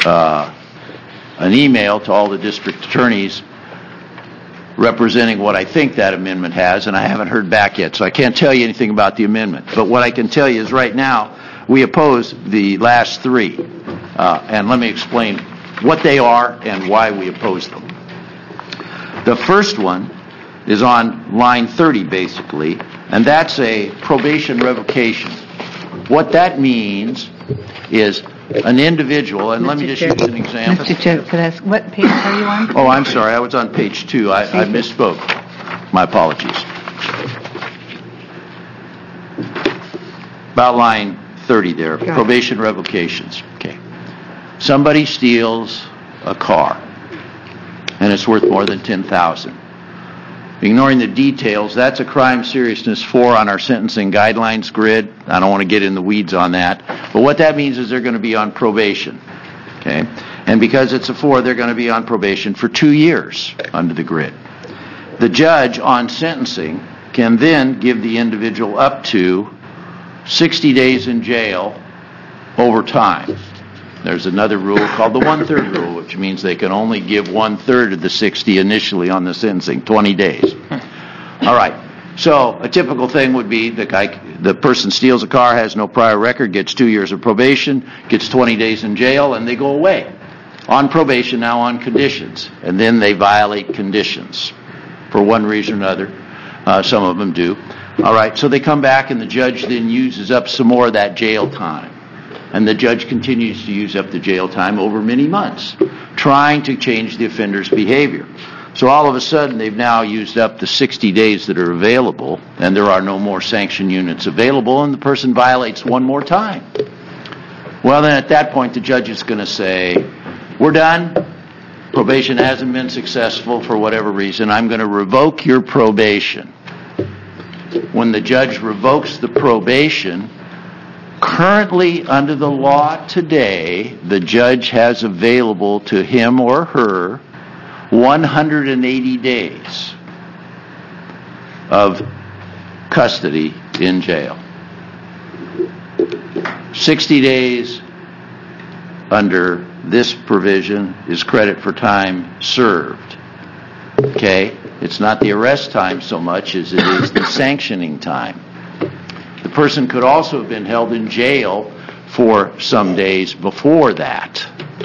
an email to all the district attorneys representing what I think that amendment has, and I haven't heard back yet, so I can't tell you anything about the amendment. But what I can tell you is right now, we oppose the last 3. And let me explain what they are and why we oppose them. The first one is on line 30, basically, and that's a probation revocation. What that means is an individual, and let me just use an example. Mr. Chair, could I ask, what page are you on? Oh, I'm sorry, I was on page 2. I misspoke. My apologies. About line 30 there, probation revocations. Okay. Somebody steals a car, and it's worth more than $10,000. Ignoring the details, that's a crime seriousness 4 on our sentencing guidelines grid. I don't want to get in the weeds on that. But what that means is they're going to be on probation. Okay? And because it's a 4, they're going to be on probation for 2 years under the grid. The judge on sentencing can then give the individual up to 60 days in jail over time. There's another rule called the 1/3 rule, which means they can only give 1/3 of the 60 initially on the sentencing, 20 days. All right. So a typical thing would be the person steals a car, has no prior record, gets 2 years of probation, gets 20 days in jail, and they go away. On probation, now on conditions. And then they violate conditions for one reason or another. Some of them do. All right. So they come back, and the judge then uses up some more of that jail time. And the judge continues to use up the jail time over many months, trying to change the offender's behavior. So all of a sudden, they've now used up the 60 days that are available, and there are no more sanction units available, and the person violates one more time. Well, then at that point, the judge is going to say, we're done. Probation hasn't been successful for whatever reason. I'm going to revoke your probation. When the judge revokes the probation, currently under the law today, the judge has available to him or her 180 days of custody in jail. 60 days under this provision is credit for time served. Okay? It's not the arrest time so much as it is the sanctioning time. The person could also have been held in jail for some days before that.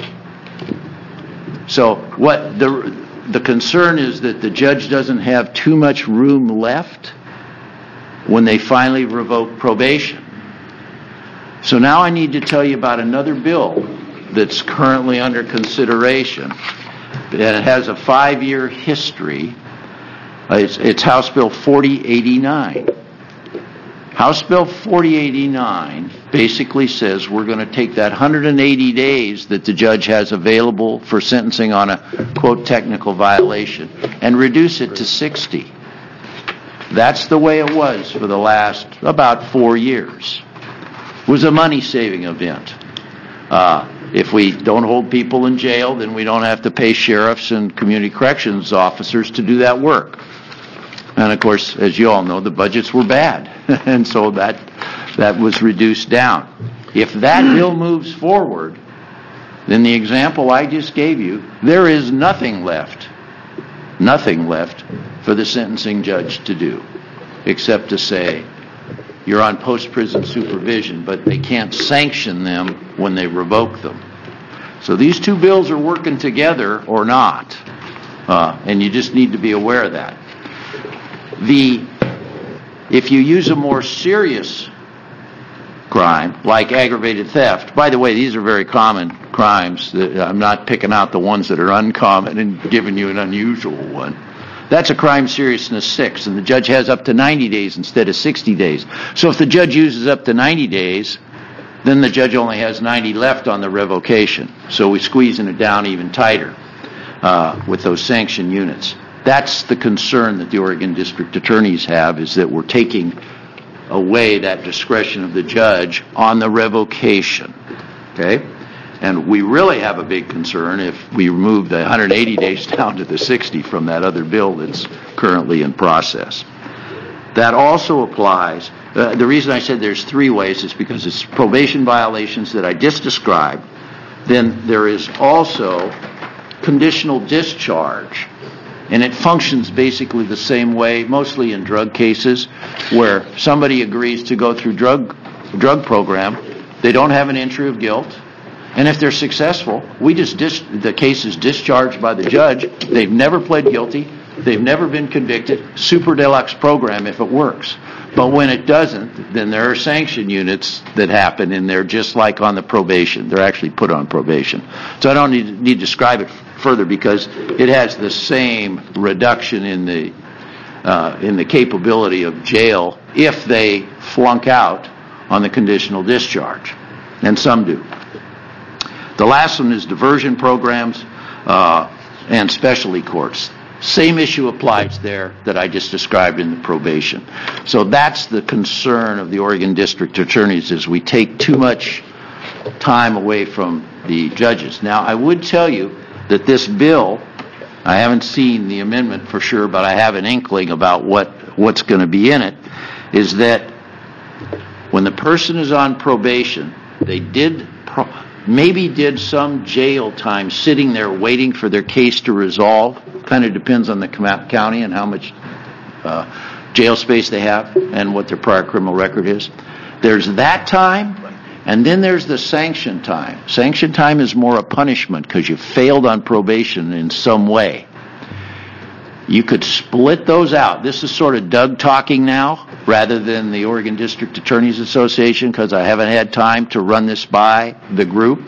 So what the concern is that the judge doesn't have too much room left when they finally revoke probation. So now I need to tell you about another bill that's currently under consideration. And it has a 5-year history. It's House Bill 4089. House Bill 4089 basically says we're going to take that 180 days that the judge has available for sentencing on a, quote, technical violation and reduce it to 60. That's the way it was for the last about 4 years. It was a money-saving event. If we don't hold people in jail, then we don't have to pay sheriffs and community corrections officers to do that work. And of course, as you all know, the budgets were bad, and so that was reduced down. If that bill moves forward, then the example I just gave you, there is nothing left for the sentencing judge to do, except to say, you're on post-prison supervision, but they can't sanction them when they revoke them. So these two bills are working together or not, and you just need to be aware of that. If you use a more serious crime, like aggravated theft, by the way, these are very common crimes. I'm not picking out the ones that are uncommon and giving you an unusual one. That's a crime seriousness 6, and the judge has up to 90 days instead of 60 days. So if the judge uses up to 90 days, then the judge only has 90 left on the revocation. So we're squeezing it down even tighter with those sanction units. That's the concern that the Oregon District Attorneys have, is that we're taking away that discretion of the judge on the revocation. Okay? And we really have a big concern if we remove the 180 days down to the 60 from that other bill that's currently in process. That also applies. The reason I said there's 3 ways is because it's probation violations that I just described. Then there is also conditional discharge. And it functions basically the same way, mostly in drug cases, where somebody agrees to go through drug program. They don't have an entry of guilt. And if they're successful, the case is discharged by the judge. They've never pled guilty. They've never been convicted. Super deluxe program if it works. But when it doesn't, then there are sanction units that happen in there, just like on the probation. They're actually put on probation. So I don't need to describe it further because it has the same reduction in the capability of jail if they flunk out on the conditional discharge. And some do. The last one is diversion programs and specialty courts. Same issue applies there that I just described in the probation. So that's the concern of the Oregon District Attorneys, is we take too much time away from the judges. Now, I would tell you that this bill, I haven't seen the amendment for sure, but I have an inkling about what's going to be in it, is that when the person is on probation, they maybe did some jail time sitting there waiting for their case to resolve. Kind of depends on the county and how much jail space they have and what their prior criminal record is. There's that time, and then there's the sanction time. Sanction time is more a punishment because you failed on probation in some way. You could split those out. This is sort of Doug talking now rather than the Oregon District Attorneys Association, because I haven't had time to run this by the group.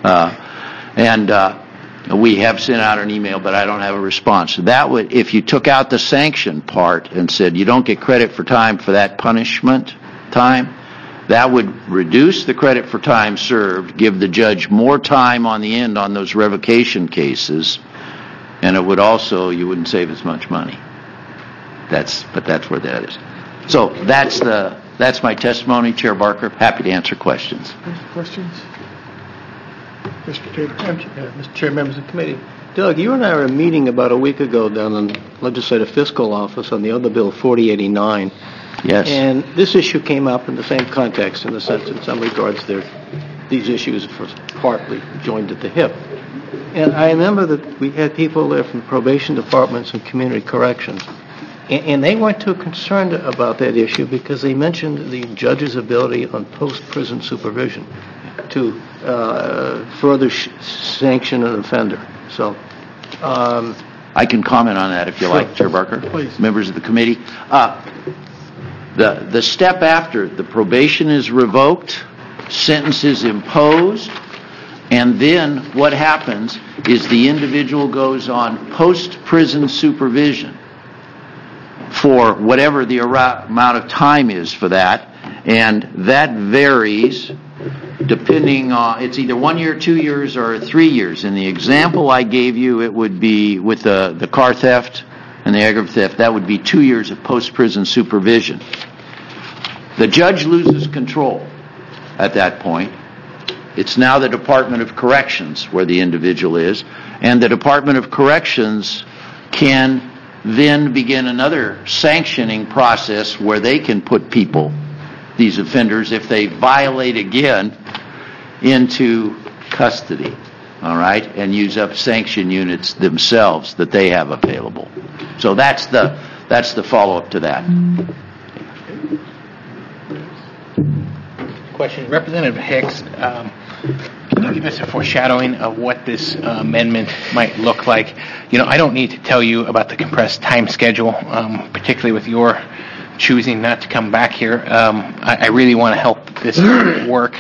We have sent out an email, but I don't have a response. So that would, if you took out the sanction part and said you don't get credit for time for that punishment time, That would reduce the credit for time served, give the judge more time on the end on those revocation cases, and it would also, you wouldn't save as much money. But that's where that is. So that's my testimony, Chair Barker. Happy to answer questions. Questions? Mr. Taylor. Mr. Chair, members of the committee. Doug, you and I were meeting about a week ago down in Legislative Fiscal Office on the other bill, 4089. Yes. And this issue came up in the same context, in the sense, in some regards, these issues were partly joined at the hip. And I remember that we had people there from probation departments and community corrections. And they weren't too concerned about that issue because they mentioned the judge's ability on post-prison supervision to further sanction an offender. So, I can comment on that if you like, Chair Barker. Please. Members of the committee. The step after the probation is revoked, sentence is imposed, and then what happens is the individual goes on post-prison supervision for whatever the amount of time is for that, and that varies depending on, it's either 1 year, 2 years, or 3 years. In the example I gave you, it would be with the car theft and the aggravated theft, that would be 2 years of post-prison supervision. The judge loses control at that point. It's now the Department of Corrections where the individual is, and the Department of Corrections can then begin another sanctioning process where they can put people, these offenders, if they violate again, into custody, all right, and use up sanction units themselves that they have available. So that's the follow-up to that. Question. Representative Hicks, can you give us a foreshadowing of what this amendment might look like? You know, I don't need to tell you about the compressed time schedule, particularly with your choosing not to come back here. I really want to help this work.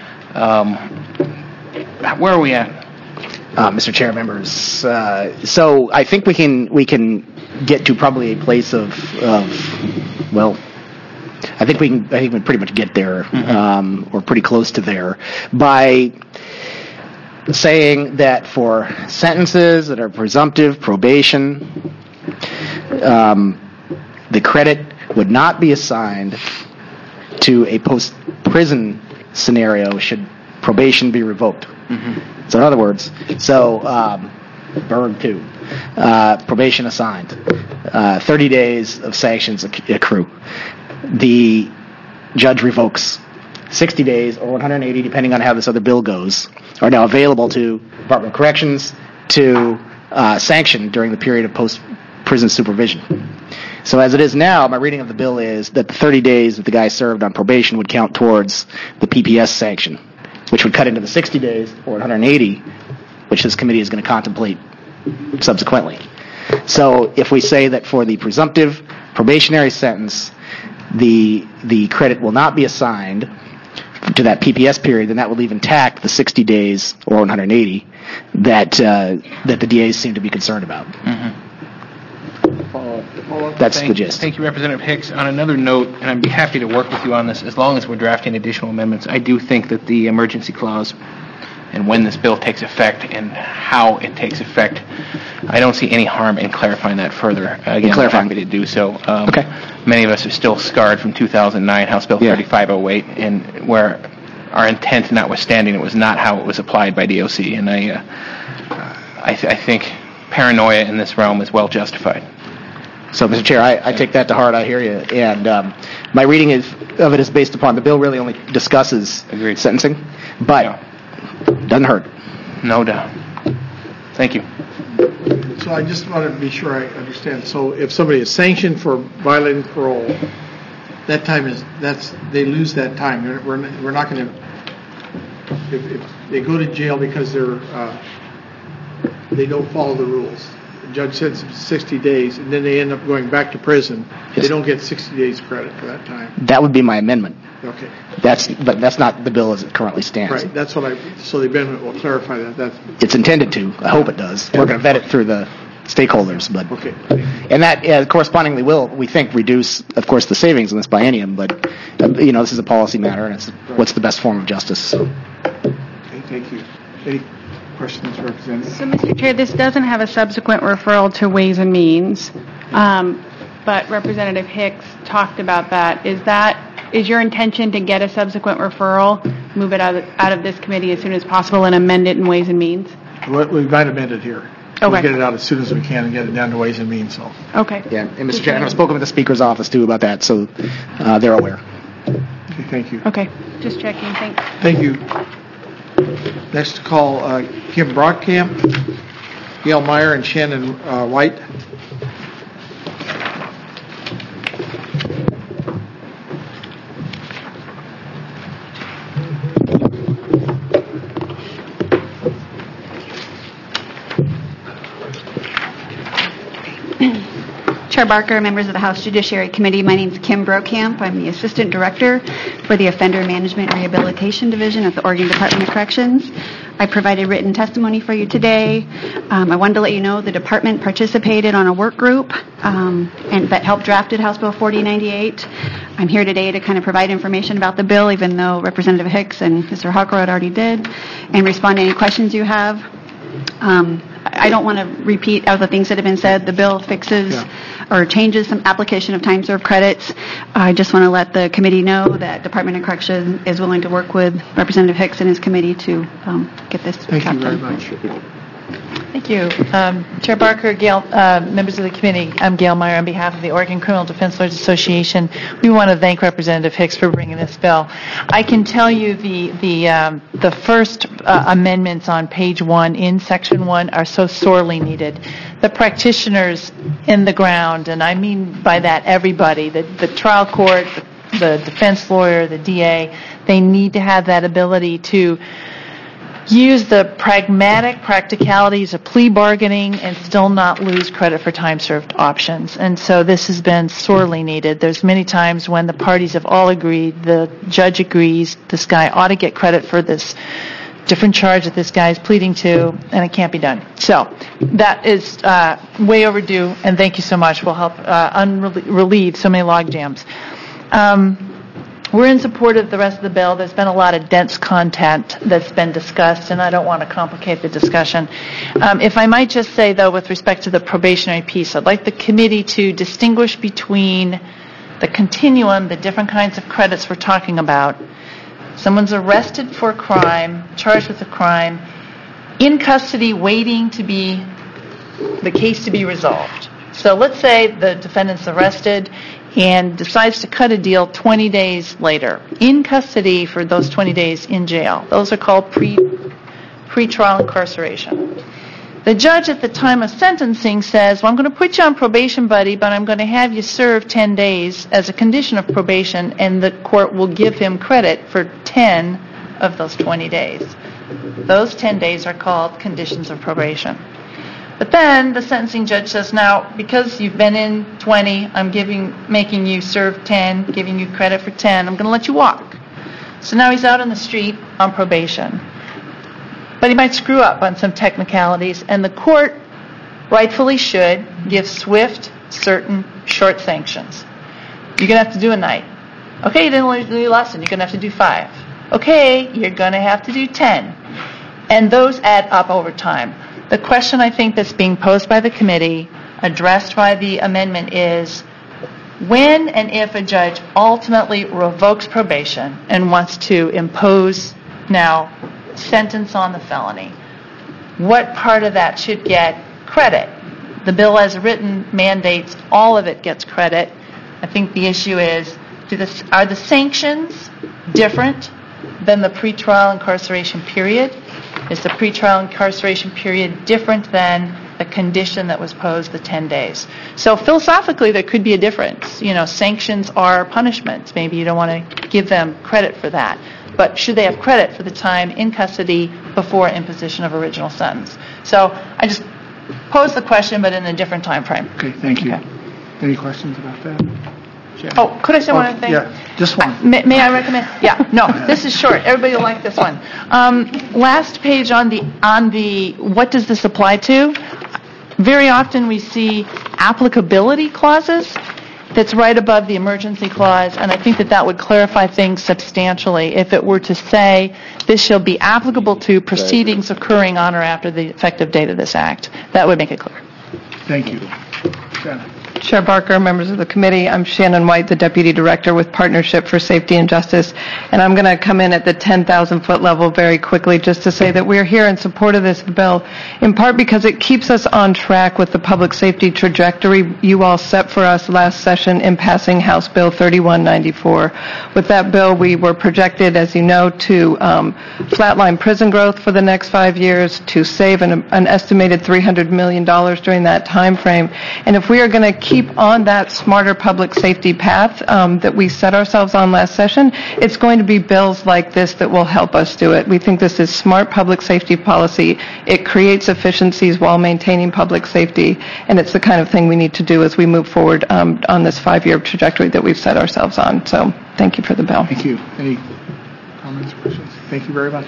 Where are we at? Mr. Chair, members, so I think we can get to probably a place of well, I think we can pretty much get there, or pretty close to there, by saying that for sentences that are presumptive probation, the credit would not be assigned to a post-prison scenario should probation be revoked. So in other words, Berg 2, probation assigned, 30 days of sanctions accrue. The judge revokes. 60 days or 180, depending on how this other bill goes, are now available to Department of Corrections to sanction during the period of post-prison supervision. So as it is now, my reading of the bill is that the 30 days that the guy served on probation would count towards the PPS sanction, which would cut into the 60 days or 180, which this committee is going to contemplate subsequently. So if we say that for the presumptive probationary sentence, the credit will not be assigned to that PPS period, then that will leave intact the 60 days or 180 that the DAs seem to be concerned about. That's the gist. Thank you, Representative Hicks. On another note, and I'd be happy to work with you on this as long as we're drafting additional amendments, I do think that the emergency clause and when this bill takes effect and how it takes effect, I don't see any harm in clarifying that further. Again, I'm happy to do so. Okay. Many of us are still scarred from 2009, House Bill 3508, and where our intent notwithstanding, it was not how it was applied by DOC, and I think paranoia in this realm is well justified. So, Mr. Chair, I take that to heart. I hear you. And my reading of it is based upon the bill really only discusses sentencing, but doesn't hurt. No doubt. Thank you. So I just want to be sure I understand. So if somebody is sanctioned for violating parole, that time they lose that time. We're not going to. If they go to jail because they don't follow the rules, the judge says 60 days, and then they end up going back to prison. Yes. They don't get 60 days credit for that time. That would be my amendment. Okay. But that's not the bill as it currently stands. Right. That's what so the amendment will clarify that. It's intended to. I hope it does. We're going to vet it through the stakeholders. But Okay. and that correspondingly will, we think, reduce, of course, the savings in this biennium. But this is a policy matter, and it's what's the best form of justice. Okay, thank you. Any questions, Representative? So, Mr. Chair, this doesn't have a subsequent referral to Ways and Means, but Representative Hicks talked about that. Is your intention to get a subsequent referral, move it out of this committee as soon as possible, and amend it in Ways and Means? We might amend it here. Okay. We'll get it out as soon as we can and get it down to Ways and Means. So. Okay. Yeah, and Mr. Chair, I've spoken with the Speaker's office too about that, so they're aware. Okay, thank you. Okay, just checking. Thanks. Thank you. Next to call Kim Brockkamp, Gail Meyer, and Shannon White. Chair Barker, members of the House Judiciary Committee, my name is Kim Brokamp. I'm the Assistant Director for the Offender Management Rehabilitation Division at the Oregon Department of Corrections. I provided written testimony for you today. I wanted to let you know the department participated on a work group and that helped drafted House Bill 4098. I'm here today to kind of provide information about the bill, even though Representative Hicks and Mr. Hockerod already did, and respond to any questions you have. I don't want to repeat all the things that have been said. The bill fixes or changes some application of time served credits. I just want to let the committee know that Department of Corrections is willing to work with Representative Hicks and his committee to get this. Thank you very much. Thank you. Chair Barker, Gail, members of the committee, I'm Gail Meyer on behalf of the Oregon Criminal Defense Lawyers Association. We want to thank Representative Hicks for bringing this bill. I can tell you the first amendments on page 1 in section 1 are so sorely needed. The practitioners in the ground, and I mean by that everybody, the trial court, the defense lawyer, the DA, they need to have that ability to use the pragmatic practicalities of plea bargaining and still not lose credit for time served options. And so this has been sorely needed. There's many times when the parties have all agreed, the judge agrees, this guy ought to get credit for this different charge that this guy is pleading to, and it can't be done. So that is way overdue, and thank you so much. We'll help relieve so many log jams. We're in support of the rest of the bill. There's been a lot of dense content that's been discussed, and I don't want to complicate the discussion. If I might just say, though, with respect to the probationary piece, I'd like the committee to distinguish between the continuum, the different kinds of credits we're talking about. Someone's arrested for a crime, charged with a crime, in custody waiting to be the case to be resolved. So let's say the defendant's arrested and decides to cut a deal 20 days later, in custody for those 20 days in jail. Those are called pre-trial incarceration. The judge at the time of sentencing says, well, I'm going to put you on probation, buddy, but I'm going to have you serve 10 days as a condition of probation, and the court will give him credit for 10 of those 20 days. Those 10 days are called conditions of probation. But then the sentencing judge says, now, because you've been in 20, I'm making you serve 10, giving you credit for 10, I'm going to let you walk. So now he's out on the street on probation. But he might screw up on some technicalities, and the court rightfully should give swift, certain, short sanctions. You're going to have to do a night. Okay, you didn't learn your lesson. You're going to have to do 5. Okay, you're going to have to do 10. And those add up over time. The question I think that's being posed by the committee, addressed by the amendment, is when and if a judge ultimately revokes probation and wants to impose now sentence on the felony, what part of that should get credit? The bill as written mandates all of it gets credit. I think the issue is, are the sanctions different than the pretrial incarceration period? Is the pretrial incarceration period different than the condition that was posed, the 10 days? So philosophically, there could be a difference. You know, sanctions are punishments. Maybe you don't want to give them credit for that. But should they have credit for the time in custody before imposition of original sentence? So I just posed the question, but in a different time frame. Okay, thank you. Okay. Any questions about that? Yeah. Oh, could I say one other thing? Yeah, just one. May I recommend? Yeah, no, this is short. Everybody will like this one. Last page on the what does this apply to? very often we see applicability clauses that's right above the emergency clause, and I think that would clarify things substantially if it were to say this shall be applicable to proceedings occurring on or after the effective date of this act. That would make it clear. Thank you. Shannon. Chair Barker, members of the committee, I'm Shannon White, the Deputy Director with Partnership for Safety and Justice, and I'm going to come in at the 10,000-foot level very quickly just to say that we're here in support of this bill, in part because it keeps us on track with the public safety trajectory you all set for us last session in passing House Bill 3194. With that bill, we were projected, as you know, to flatline prison growth for the next 5 years, to save an estimated $300 million during that time frame, and if we are going to keep on that smarter public safety path that we set ourselves on last session, it's going to be bills like this that will help us do it. We think this is smart public safety policy. It creates efficiencies while maintaining public safety, and it's the kind of thing we need to do as we move forward on this 5-year trajectory that we've set ourselves on. So thank you for the bill. Thank you. Any comments or questions? Thank you very much.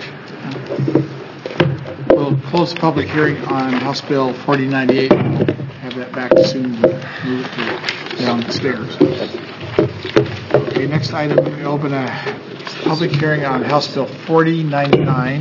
We'll close the public hearing on House Bill 4098. Have that back soon. Move it down the stairs. Okay, next item, we open a public hearing on House Bill 4099.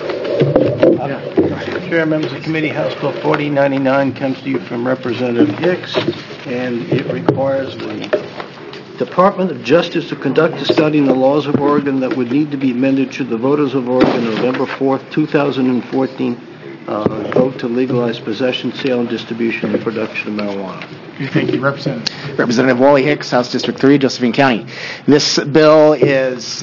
Chair, members of the committee, House Bill 4099 comes to you from Representative Hicks, and it requires the Department of Justice to conduct a study in the laws of Oregon that would need to be amended should the voters of Oregon November 4th, 2014 vote to legalize possession, sale, and distribution and production of marijuana. Okay, thank you. Representative. Representative Wally Hicks, House District 3, Josephine County. This bill is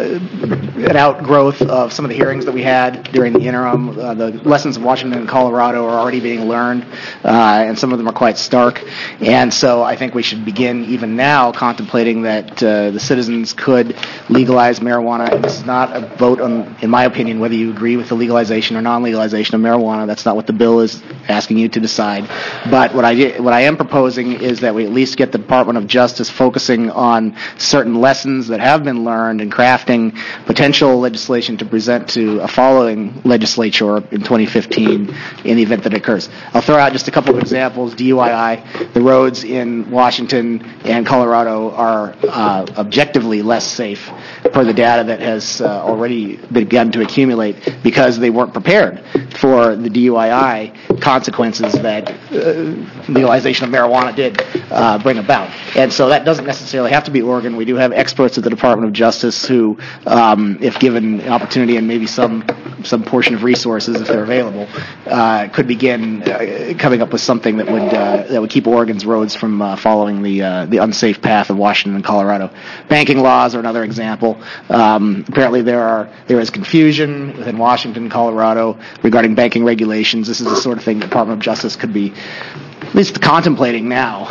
an outgrowth of some of the hearings that we had during the interim. The lessons of Washington and Colorado are already being learned, and some of them are quite stark. And so I think we should begin even now contemplating that the citizens could legalize marijuana. And this is not a vote on, in my opinion, whether you agree with the legalization or non-legalization of marijuana. That's not what the bill is asking you to decide. But what I am proposing is that we at least get the Department of Justice focusing on certain lessons that have been learned and crafting potential legislation to present to a following legislature in 2015 in the event that it occurs. I'll throw out just a couple of examples. DUII, the roads in Washington and Colorado are objectively less safe per the data that has already begun to accumulate because they weren't prepared for the DUII consequences that legalization of marijuana did bring about. And so that doesn't necessarily have to be Oregon. We do have experts at the Department of Justice who, if given an opportunity and maybe some portion of resources, if they're available, could begin coming up with something that would keep Oregon's roads from following the unsafe path of Washington and Colorado. Banking laws are another example. Apparently there is confusion within Washington and Colorado regarding banking regulations. This is the sort of thing the Department of Justice could be at least contemplating now,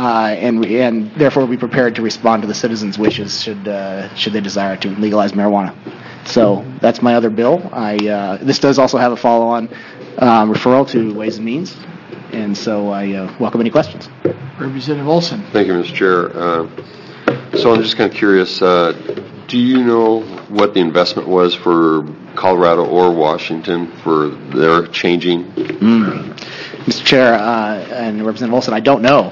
and therefore be prepared to respond to the citizens' wishes should they desire to legalize marijuana. So that's my other bill. This does also have a follow-on referral to Ways and Means, and so I welcome any questions. Representative Olson. Thank you, Mr. Chair. So I'm just kind of curious, do you know what the investment was for Colorado or Washington for their changing? Mr. Chair and Representative Olson, I don't know.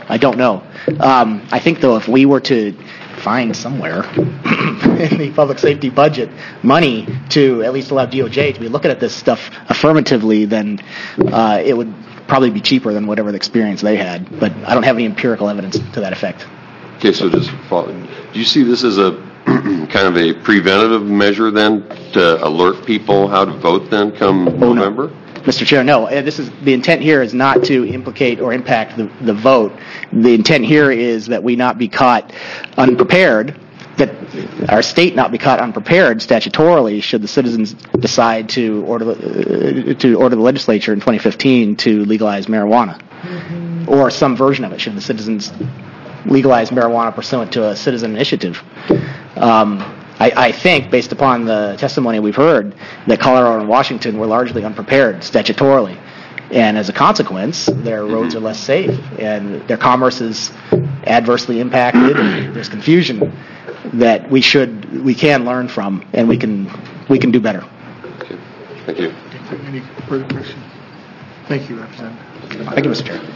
I think, though, if we were to find somewhere in the public safety budget money to at least allow DOJ to be looking at this stuff affirmatively, then it would probably be cheaper than whatever the experience they had. But I don't have any empirical evidence to that effect. Okay, so just do you see this as a kind of a preventative measure then to alert people how to vote then come November? No. Mr. Chair, no. The intent here is not to implicate or impact the vote. The intent here is that we not be caught unprepared, that our state not be caught unprepared statutorily should the citizens decide to order the legislature in 2015 to legalize marijuana, or some version of it should the citizens legalize marijuana pursuant to a citizen initiative. I think, based upon the testimony we've heard, that Colorado and Washington were largely unprepared statutorily. And as a consequence, their roads are less safe, and their commerce is adversely impacted, and there's confusion that we can learn from, and we can do better. Okay. Thank you. Any further questions? Thank you, Representative. Thank you, Mr. Chair.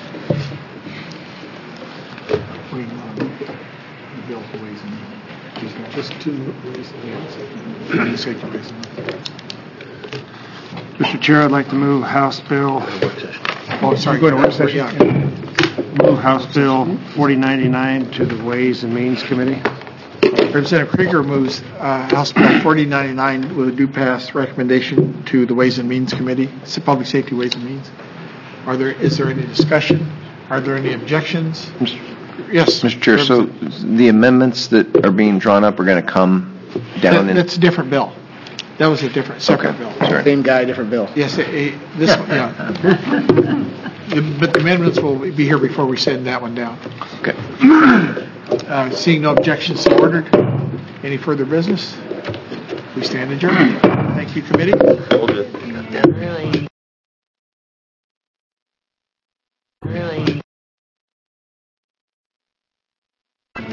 Just two Mr. Chair, I'd like to move House Bill, Oh, sorry. Go to work session. Yeah. move House Bill 4099 to the Ways and Means Committee. Representative Krieger moves House Bill 4099 with a due pass recommendation to the Ways and Means Committee, Public Safety Ways and Means. Is there any discussion? Are there any objections? Yes. Mr. Chair, so the amendments that are being drawn up are going to come down That's a different bill. That was a separate bill. Sorry. Same guy, different bill. Yes, this one, yeah. But the amendments will be here before we send that one down. Okay. Seeing no objections, so ordered. Any further business? We stand adjourned. Thank you, committee. Really?